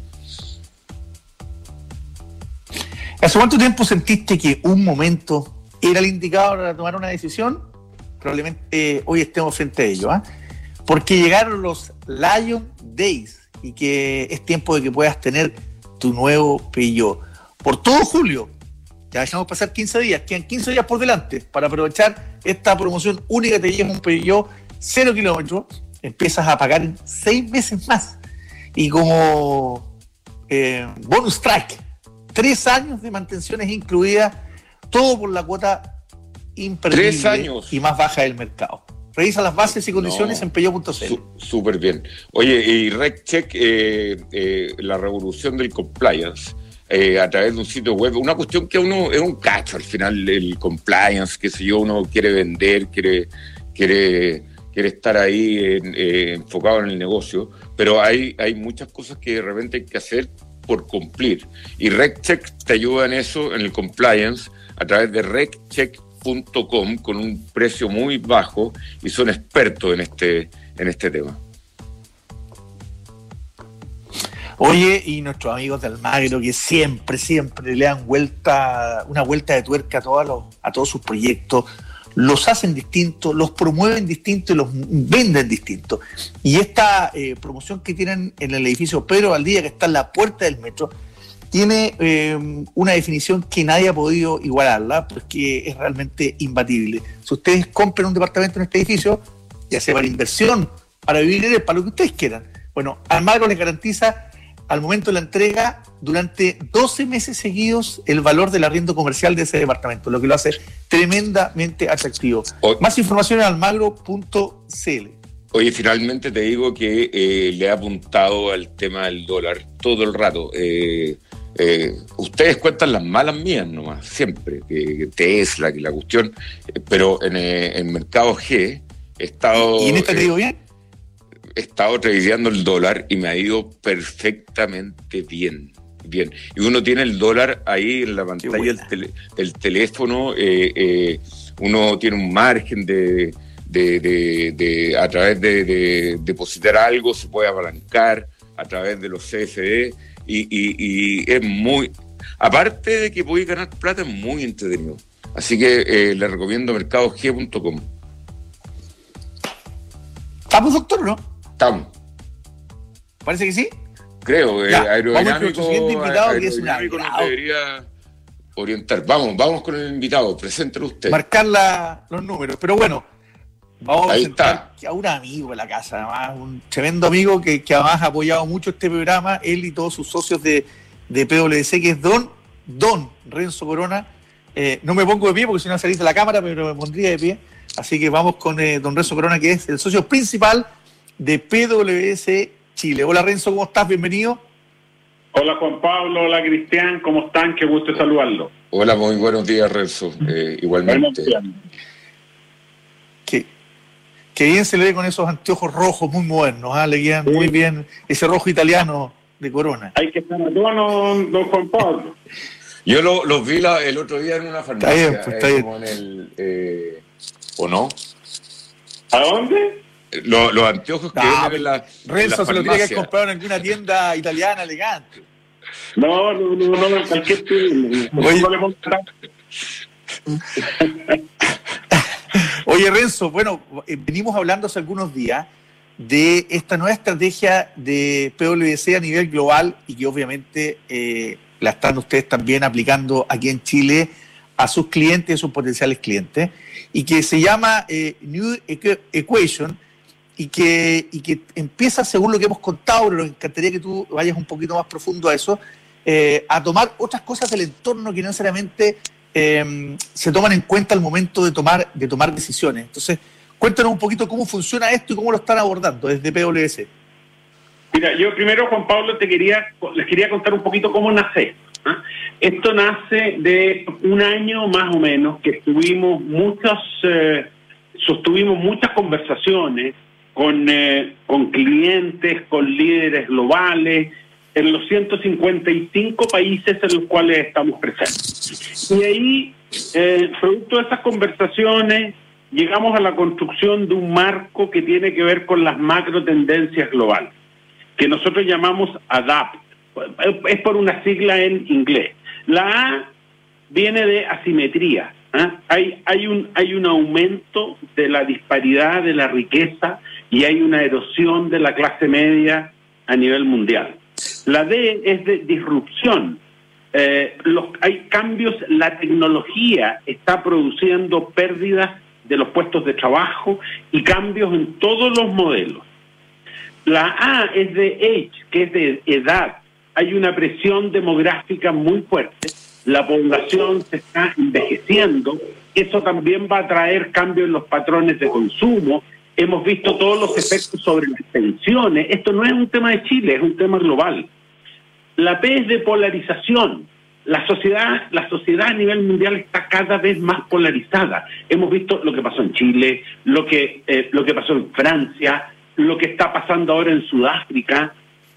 ¿Hace cuánto tiempo sentiste que un momento era el indicado para tomar una decisión? Probablemente eh, hoy estemos frente a ello, ¿eh? Porque llegaron los Lion Days y que es tiempo de que puedas tener tu nuevo Peugeot. Por todo julio, ya dejamos pasar quince días, quedan quince días por delante para aprovechar esta promoción única. Te llevas un Peugeot cero kilómetros, empiezas a pagar en seis meses más. Y como eh, bonus track, tres años de mantenciones incluidas, todo por la cuota imperdible tres años. Y más baja del mercado. Revisa las bases y condiciones no, en peugeot punto c l. Súper bien. Oye, y RecCheck, eh, eh, la revolución del compliance, eh, a través de un sitio web, una cuestión que uno es un cacho al final, el compliance, qué sé yo, uno quiere vender, quiere... quiere quiere estar ahí en, eh, enfocado en el negocio, pero hay, hay muchas cosas que de repente hay que hacer por cumplir. Y RecCheck te ayuda en eso, en el compliance, a través de reccheck punto com, con un precio muy bajo, y son expertos en este, en este tema. Oye, y nuestros amigos de Almagro, que siempre, siempre le dan vuelta, una vuelta de tuerca a todos, los, a todos sus proyectos, los hacen distintos, los promueven distintos y los venden distintos. Y esta eh, promoción que tienen en el edificio Pedro Valdivia, que está en la puerta del metro, tiene eh, una definición que nadie ha podido igualarla, porque es realmente imbatible. Si ustedes compran un departamento en este edificio, ya sea para inversión, para vivir en él, para lo que ustedes quieran, bueno, Almagro les garantiza al momento de la entrega, durante doce meses seguidos, el valor del arriendo comercial de ese departamento, lo que lo hace tremendamente atractivo. O, Más información en almagro punto c l. Oye, finalmente te digo que eh, le he apuntado al tema del dólar todo el rato. Eh, eh, ustedes cuentan las malas mías nomás, siempre, que, que Tesla, que la cuestión, eh, pero en, eh, en Mercado G he estado... ¿Y en esta te digo bien? He estado tradeando el dólar y me ha ido perfectamente bien, bien. Y uno tiene el dólar ahí en la pantalla del, tele, del teléfono, eh, eh, uno tiene un margen de, de, de, de a través de, de depositar algo, se puede apalancar a través de los C F D y, y, y es muy, Aparte de que podéis ganar plata, es muy entretenido. Así que eh, le recomiendo mercado g punto com. ¿Estamos, doctor, o no? Estamos. Parece que sí. Creo, ya, eh, aerodinámico, vamos siguiente invitado, que es una aerodinámico nos debería orientar. Vamos, vamos con el invitado, preséntelo usted. Marcar la, los números, pero bueno, vamos Ahí a presentar está. a un amigo de la casa, además, un tremendo amigo que, que además ha apoyado mucho este programa, él y todos sus socios de, de P W C, que es Don, Don Renzo Corona. Eh, no me pongo de pie porque si no salís de la cámara, pero me pondría de pie. Así que vamos con eh, Don Renzo Corona, que es el socio principal de P W C Chile. Hola Renzo, ¿cómo estás? Bienvenido. Hola Juan Pablo, hola Cristian, ¿cómo están? Qué gusto saludarlo. Hola, muy buenos días Renzo, eh, igualmente. Qué, qué bien se le ve con esos anteojos rojos muy modernos, ¿eh? Le quedan sí. muy bien ese rojo italiano de Corona. Hay que estar a tono, don Juan Pablo. Yo los lo vi la, el otro día en una farmacia. Está bien, pues, está eh, bien. Como en el, eh, ¿o no? ¿A dónde? Los, los anteojos que no, venden en la Renzo en la se lo tiene que haber comprado en alguna tienda italiana elegante. No, no, no, no, en cualquier tienda. Oye, no Oye Renzo, bueno, venimos hablando hace algunos días de esta nueva estrategia de P W C a nivel global y que obviamente eh, la están ustedes también aplicando aquí en Chile a sus clientes y a sus potenciales clientes, y que se llama eh, New Equation, y que, y que empieza, según lo que hemos contado, pero nos encantaría que tú vayas un poquito más profundo a eso, eh, a tomar otras cosas del entorno que no necesariamente eh, se toman en cuenta al momento de tomar, de tomar decisiones. Entonces, cuéntanos un poquito cómo funciona esto y cómo lo están abordando desde P W C. Mira, yo primero, Juan Pablo, te quería, les quería contar un poquito cómo nace. ¿eh? Esto nace de un año más o menos que tuvimos muchas, eh, sostuvimos muchas conversaciones con, eh, con clientes, con líderes globales, en los ciento cincuenta y cinco países en los cuales estamos presentes. Y ahí, eh, producto de esas conversaciones, llegamos a la construcción de un marco que tiene que ver con las macro tendencias globales, que nosotros llamamos ADAPT, es por una sigla en inglés. La A viene de asimetría, ¿eh? hay, hay, un, hay un aumento de la disparidad de la riqueza y hay una erosión de la clase media a nivel mundial. La D es de disrupción. Eh, los, hay cambios, la tecnología está produciendo pérdidas de los puestos de trabajo y cambios en todos los modelos. La A es de age, que es de edad. Hay una presión demográfica muy fuerte, la población se está envejeciendo, eso también va a traer cambios en los patrones de consumo. Hemos visto todos los efectos sobre las pensiones. Esto no es un tema de Chile, es un tema global. La P es de polarización. La sociedad, la sociedad a nivel mundial está cada vez más polarizada. Hemos visto lo que pasó en Chile, lo que, eh, lo que pasó en Francia, lo que está pasando ahora en Sudáfrica.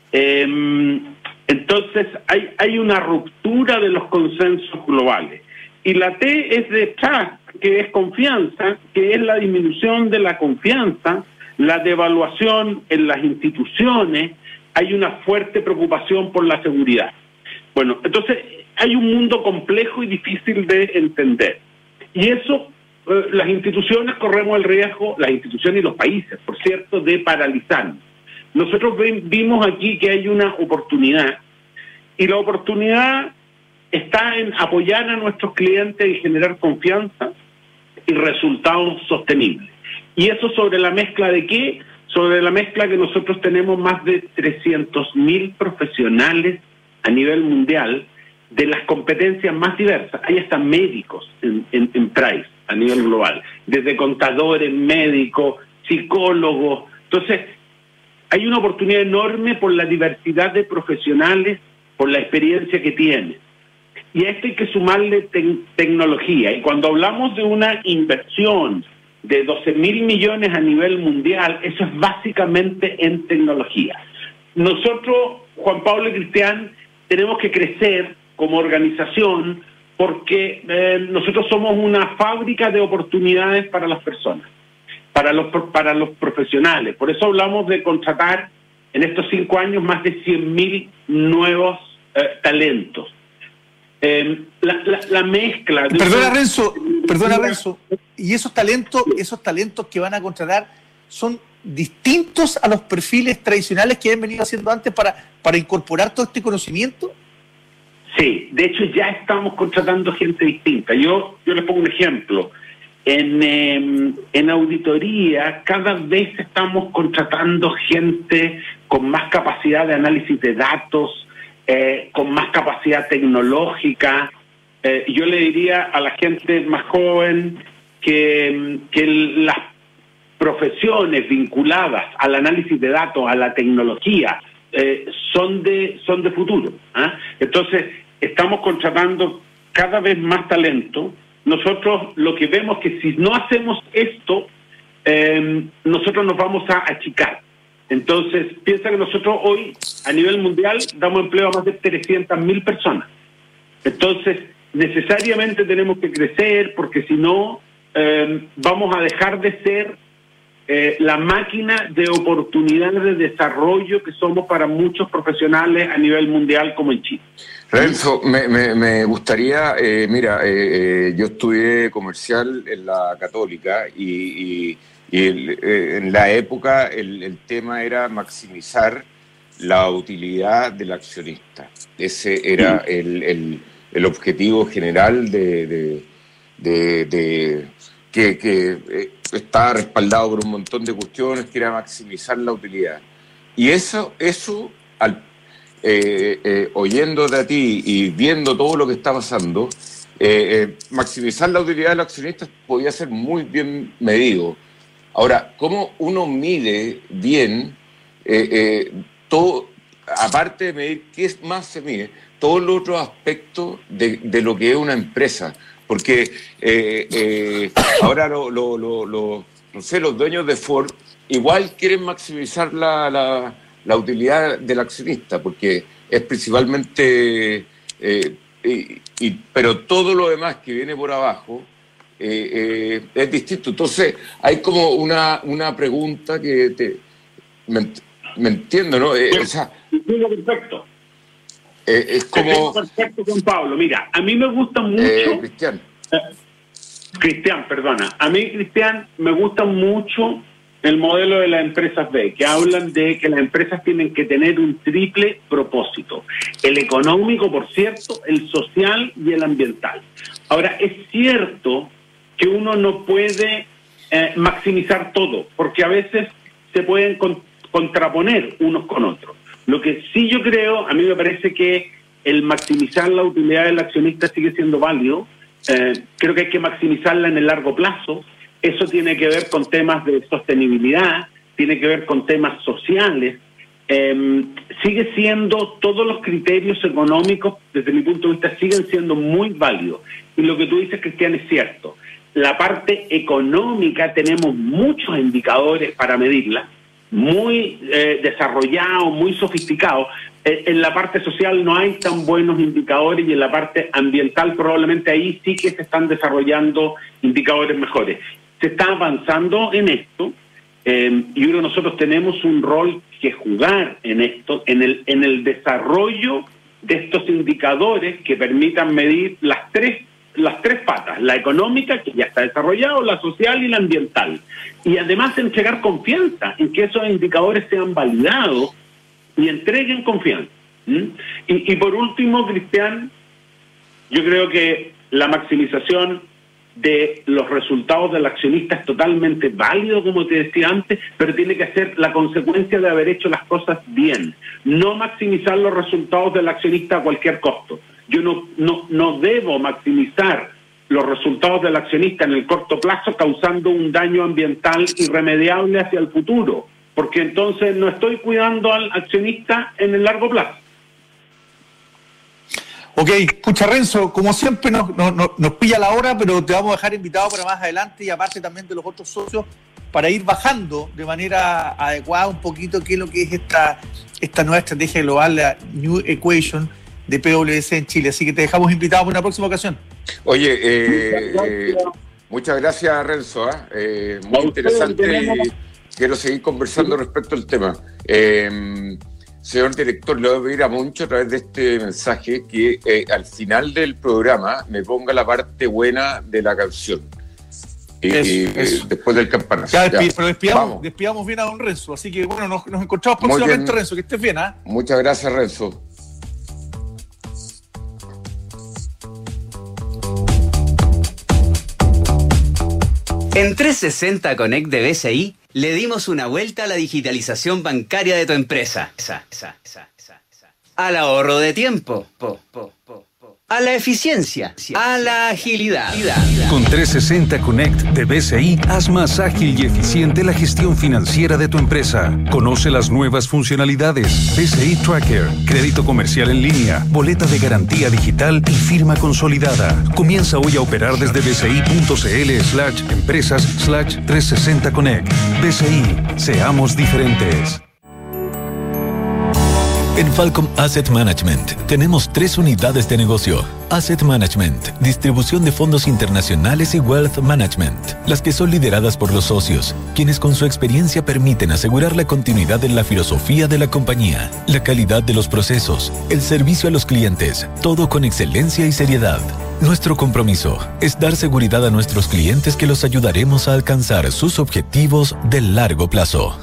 Eh, entonces hay, hay una ruptura de los consensos globales. Y la T es de trust, que es confianza, que es la disminución de la confianza, la devaluación en las instituciones. Hay una fuerte preocupación por la seguridad. Bueno, entonces hay un mundo complejo y difícil de entender. Y eso, eh, las instituciones corremos el riesgo, las instituciones y los países, por cierto, de paralizarnos. Nosotros vimos aquí que hay una oportunidad, y la oportunidad está en apoyar a nuestros clientes y generar confianza y resultados sostenibles. ¿Y eso sobre la mezcla de qué? Sobre la mezcla que nosotros tenemos más de trescientos mil profesionales a nivel mundial de las competencias más diversas. Hay hasta médicos en, en, en Price a nivel global, desde contadores, médicos, psicólogos. Entonces, hay una oportunidad enorme por la diversidad de profesionales, por la experiencia que tienen. Y a esto hay que sumarle te- tecnología. Y cuando hablamos de una inversión de doce mil millones a nivel mundial, eso es básicamente en tecnología. Nosotros, Juan Pablo y Cristian, tenemos que crecer como organización porque eh, nosotros somos una fábrica de oportunidades para las personas, para los, para los profesionales. Por eso hablamos de contratar en estos cinco años más de cien mil nuevos eh, talentos. Eh, la, la, la mezcla... De perdona, Renzo, perdona, Renzo, y esos talentos, esos talentos que van a contratar son distintos a los perfiles tradicionales que han venido haciendo antes para, para incorporar todo este conocimiento. Sí, de hecho ya estamos contratando gente distinta. Yo, yo les pongo un ejemplo. En, eh, en auditoría cada vez estamos contratando gente con más capacidad de análisis de datos, eh, con más capacidad tecnológica. Eh, yo le diría a la gente más joven que, que el, las profesiones vinculadas al análisis de datos, a la tecnología, eh, son de son de futuro. ¿eh? Entonces, estamos contratando cada vez más talento. Nosotros lo que vemos es que si no hacemos esto, eh, nosotros nos vamos a achicar. Entonces, piensa que nosotros hoy, a nivel mundial, damos empleo a más de trescientas mil personas. Entonces, necesariamente tenemos que crecer, porque si no, eh, vamos a dejar de ser eh, la máquina de oportunidades de desarrollo que somos para muchos profesionales a nivel mundial como en Chile. Renzo, me, me, me gustaría, eh, mira, eh, eh, yo estudié comercial en la Católica y, y, y el, eh, en la época el, el tema era maximizar la utilidad del accionista. Ese era el, el, el objetivo general de, de, de, de que, que eh, estaba respaldado por un montón de cuestiones, que era maximizar la utilidad. Y eso, eso al Eh, eh, oyéndote a ti y viendo todo lo que está pasando, eh, eh, maximizar la utilidad del accionista podía ser muy bien medido. Ahora, ¿cómo uno mide bien eh, eh, todo, aparte de medir qué más se mide, todos los otros aspectos de, de lo que es una empresa? Porque eh, eh, ahora lo, lo, lo, lo, no sé, los dueños de Ford igual quieren maximizar la... la la utilidad del accionista, porque es principalmente, eh, y, y, pero todo lo demás que viene por abajo eh, eh, es distinto. Entonces, hay como una, una pregunta que te, me, me entiendo, ¿no? Eh, o sea, perfecto. Eh, es como... Perfecto, Juan Pablo. Mira, a mí me gusta mucho... Eh, Cristian. Eh, Cristian, perdona. A mí, Cristian, me gusta mucho el modelo de las empresas B, que hablan de que las empresas tienen que tener un triple propósito. El económico, por cierto, el social y el ambiental. Ahora, es cierto que uno no puede eh, maximizar todo, porque a veces se pueden con, contraponer unos con otros. Lo que sí yo creo, a mí me parece que el maximizar la utilidad del accionista sigue siendo válido. Eh, creo que hay que maximizarla en el largo plazo. Eso tiene que ver con temas de sostenibilidad, tiene que ver con temas sociales. Eh, sigue siendo, todos los criterios económicos, desde mi punto de vista, siguen siendo muy válidos. Y lo que tú dices, Cristian, es cierto. La parte económica tenemos muchos indicadores para medirla, muy eh, desarrollados, muy sofisticados. Eh, en la parte social no hay tan buenos indicadores y en la parte ambiental probablemente ahí sí que se están desarrollando indicadores mejores. Se está avanzando en esto eh, y uno, nosotros tenemos un rol que jugar en esto, en el, en el desarrollo de estos indicadores que permitan medir las tres, las tres patas, la económica, que ya está desarrollado, la social y la ambiental. Y además entregar confianza en que esos indicadores sean validados y entreguen confianza. ¿Mm? Y, y por último, Cristian, yo creo que la maximización de los resultados del accionista es totalmente válido, como te decía antes, pero tiene que ser la consecuencia de haber hecho las cosas bien. No maximizar los resultados del accionista a cualquier costo. Yo no, no, no debo maximizar los resultados del accionista en el corto plazo causando un daño ambiental irremediable hacia el futuro, porque entonces no estoy cuidando al accionista en el largo plazo. Ok, escucha, Renzo, como siempre nos, nos, nos pilla la hora, pero te vamos a dejar invitado para más adelante y aparte también de los otros socios para ir bajando de manera adecuada un poquito qué es lo que es esta, esta nueva estrategia global, la New Equation de P W C en Chile. Así que te dejamos invitado para una próxima ocasión. Oye, eh, eh, muchas gracias, Renzo. ¿eh? Eh, muy interesante y quiero seguir conversando respecto al tema. Eh, señor director, le voy a pedir a Moncho a través de este mensaje que eh, al final del programa me ponga la parte buena de la canción. Eh, eso, eso. Después del campanazo. Ya, despi- pero despidamos, despidamos bien a don Renzo. Así que bueno, nos, nos encontramos próximamente, Renzo. Que estés bien, ¿ah? ¿eh? Muchas gracias, Renzo. En trescientos sesenta Connect de B C I le dimos una vuelta a la digitalización bancaria de tu empresa. Al ahorro de tiempo. Po, po, po, po. A la eficiencia. A la agilidad. Con trescientos sesenta Connect de B C I, haz más ágil y eficiente la gestión financiera de tu empresa. Conoce las nuevas funcionalidades. B C I Tracker, crédito comercial en línea, boleta de garantía digital y firma consolidada. Comienza hoy a operar desde bci.cl slash empresas slash trescientos sesenta Connect. B C I, seamos diferentes. En Falcom Asset Management tenemos tres unidades de negocio. Asset Management, distribución de fondos internacionales y Wealth Management, las que son lideradas por los socios, quienes con su experiencia permiten asegurar la continuidad en la filosofía de la compañía, la calidad de los procesos, el servicio a los clientes, todo con excelencia y seriedad. Nuestro compromiso es dar seguridad a nuestros clientes que los ayudaremos a alcanzar sus objetivos de largo plazo.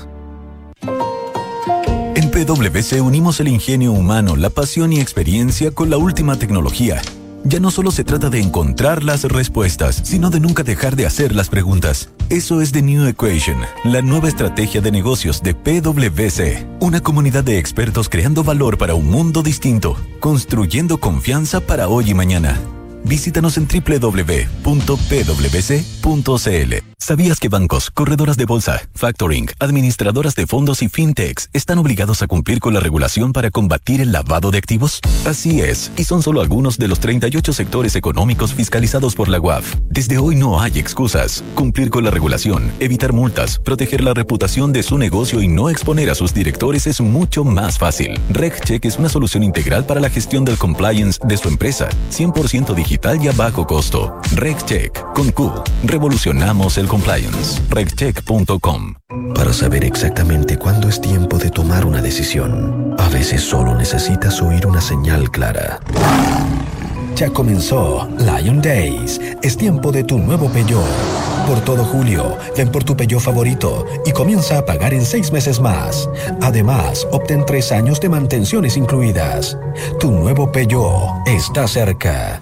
En P W C unimos el ingenio humano, la pasión y experiencia con la última tecnología. Ya no solo se trata de encontrar las respuestas, sino de nunca dejar de hacer las preguntas. Eso es The New Equation, la nueva estrategia de negocios de P W C. Una comunidad de expertos creando valor para un mundo distinto, construyendo confianza para hoy y mañana. Visítanos en doble u doble u doble u punto p w c punto c l. ¿Sabías que bancos, corredoras de bolsa, factoring, administradoras de fondos y fintechs están obligados a cumplir con la regulación para combatir el lavado de activos? Así es, y son solo algunos de los treinta y ocho sectores económicos fiscalizados por la U A F. Desde hoy no hay excusas. Cumplir con la regulación, evitar multas, proteger la reputación de su negocio y no exponer a sus directores es mucho más fácil. RegCheck es una solución integral para la gestión del compliance de su empresa, cien por ciento digital y a bajo costo. RegCheck, con Q, revolucionamos el compliance. regcheck punto com. Para saber exactamente cuándo es tiempo de tomar una decisión, a veces solo necesitas oír una señal clara. Ya comenzó Lion Days. Es tiempo de tu nuevo Peugeot. Por todo julio, ven por tu Peugeot favorito y comienza a pagar en seis meses más. Además, obtén tres años de mantenciones incluidas. Tu nuevo Peugeot está cerca.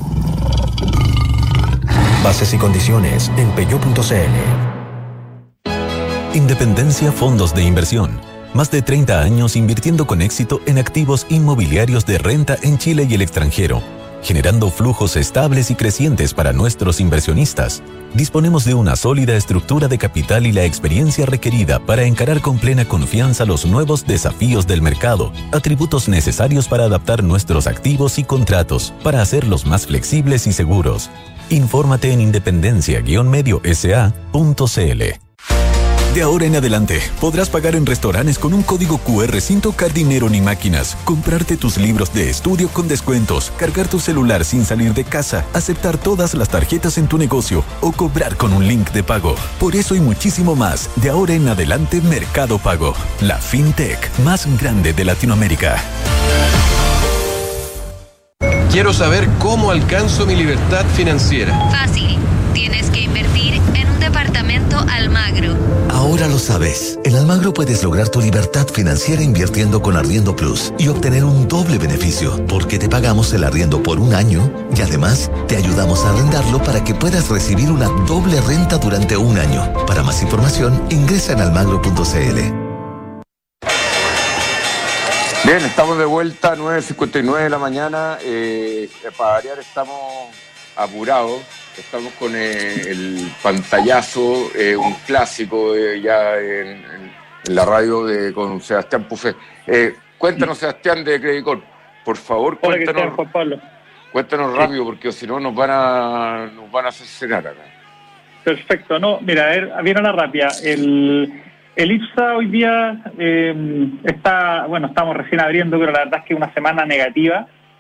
Bases y condiciones en peugeot punto c l. Independencia Fondos de Inversión. Más de treinta años invirtiendo con éxito en activos inmobiliarios de renta en Chile y el extranjero, generando flujos estables y crecientes para nuestros inversionistas. Disponemos de una sólida estructura de capital y la experiencia requerida para encarar con plena confianza los nuevos desafíos del mercado, atributos necesarios para adaptar nuestros activos y contratos para hacerlos más flexibles y seguros. Infórmate en independencia guion medio s a punto c l. De ahora en adelante, podrás pagar en restaurantes con un código Q R sin tocar dinero ni máquinas, comprarte tus libros de estudio con descuentos, cargar tu celular sin salir de casa, aceptar todas las tarjetas en tu negocio o cobrar con un link de pago. Por eso y muchísimo más, de ahora en adelante Mercado Pago, la fintech más grande de Latinoamérica. Quiero saber cómo alcanzo mi libertad financiera. Fácil. Tienes que invertir en un departamento Almagro. Ahora lo sabes. En Almagro puedes lograr tu libertad financiera invirtiendo con Arriendo Plus y obtener un doble beneficio, porque te pagamos el arriendo por un año y además te ayudamos a arrendarlo para que puedas recibir una doble renta durante un año. Para más información, ingresa en almagro punto c l. Bien, estamos de vuelta, nueve cincuenta y nueve de la mañana. Eh, para variar estamos apurados. Estamos con eh, el pantallazo, eh, un clásico eh, ya en, en, en la radio de, con Sebastián Pufé. Eh, cuéntanos, Sebastián, de Credit Corp. Por favor, Hola, cuéntanos, ¿qué tal, Juan Pablo? Cuéntanos sí. rápido, porque si no nos van a nos van a asesinar acá. Perfecto. No, mira, a ver, viene la rápida. El... El I P S A hoy día eh, está, bueno, estamos recién abriendo, pero la verdad es que es una semana negativa.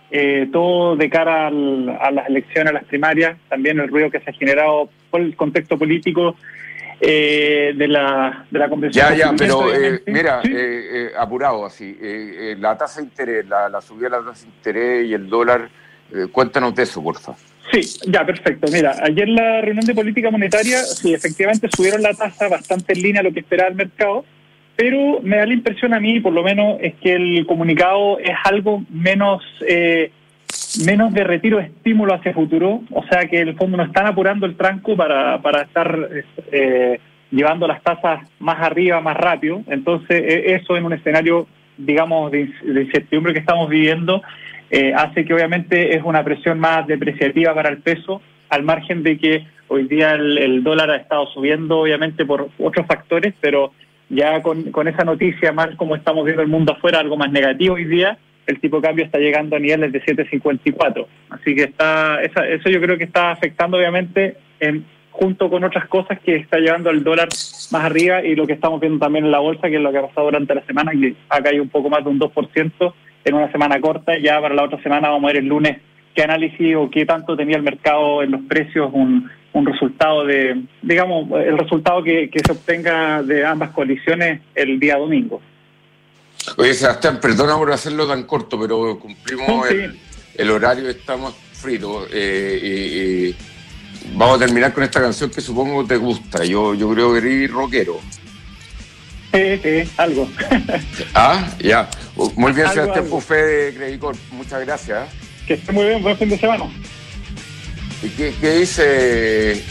eh, todo de cara al, a las elecciones, a las primarias, también el ruido que se ha generado por el contexto político eh, de la de la convención. Ya, ya, pero eh, mira, ¿sí? eh, eh, apurado así, eh, eh, la tasa de interés, la, la subida de la tasa de interés y el dólar, eh, cuéntanos de eso, porfa. Sí, ya, perfecto. Mira, ayer en la reunión de política monetaria, sí, efectivamente subieron la tasa bastante en línea a lo que esperaba el mercado, pero me da la impresión a mí, por lo menos, es que el comunicado es algo menos eh, menos de retiro de estímulo hacia futuro, o sea que en el fondo no están apurando el tranco para, para estar eh, llevando las tasas más arriba, más rápido. Entonces, eso en un escenario, digamos, de, de incertidumbre que estamos viviendo, eh, hace que obviamente es una presión más depreciativa para el peso, al margen de que hoy día el, el dólar ha estado subiendo, obviamente, por otros factores, pero ya con, con esa noticia, más como estamos viendo el mundo afuera, algo más negativo hoy día, el tipo de cambio está llegando a niveles de siete cincuenta y cuatro. Así que está esa, eso yo creo que está afectando, obviamente, en, junto con otras cosas que está llevando el dólar más arriba, y lo que estamos viendo también en la bolsa, que es lo que ha pasado durante la semana, que ha caído un poco más de un dos por ciento en una semana corta. Ya para la otra semana vamos a ver el lunes qué análisis o qué tanto tenía el mercado en los precios, un, un resultado de, digamos, el resultado que, que se obtenga de ambas coaliciones el día domingo. Oye, Sebastián, perdona por hacerlo tan corto, pero cumplimos Sí. el, el horario, estamos fritos. Eh, y, y vamos a terminar con esta canción que supongo te gusta. Yo yo creo que eres rockero. Sí, sí, algo. Ah, ya. Muy bien, Algo, Sebastián algo. Buffet de Credit Corp. Muchas gracias. Que esté muy bien, buen fin de semana. ¿Y qué, qué dice?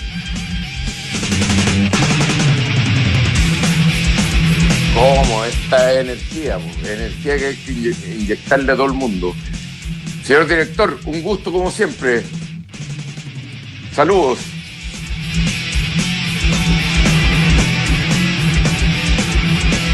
¿Cómo? Esta es energía, pues, energía que hay que inye- inyectarle a todo el mundo. Señor director, un gusto como siempre. Saludos.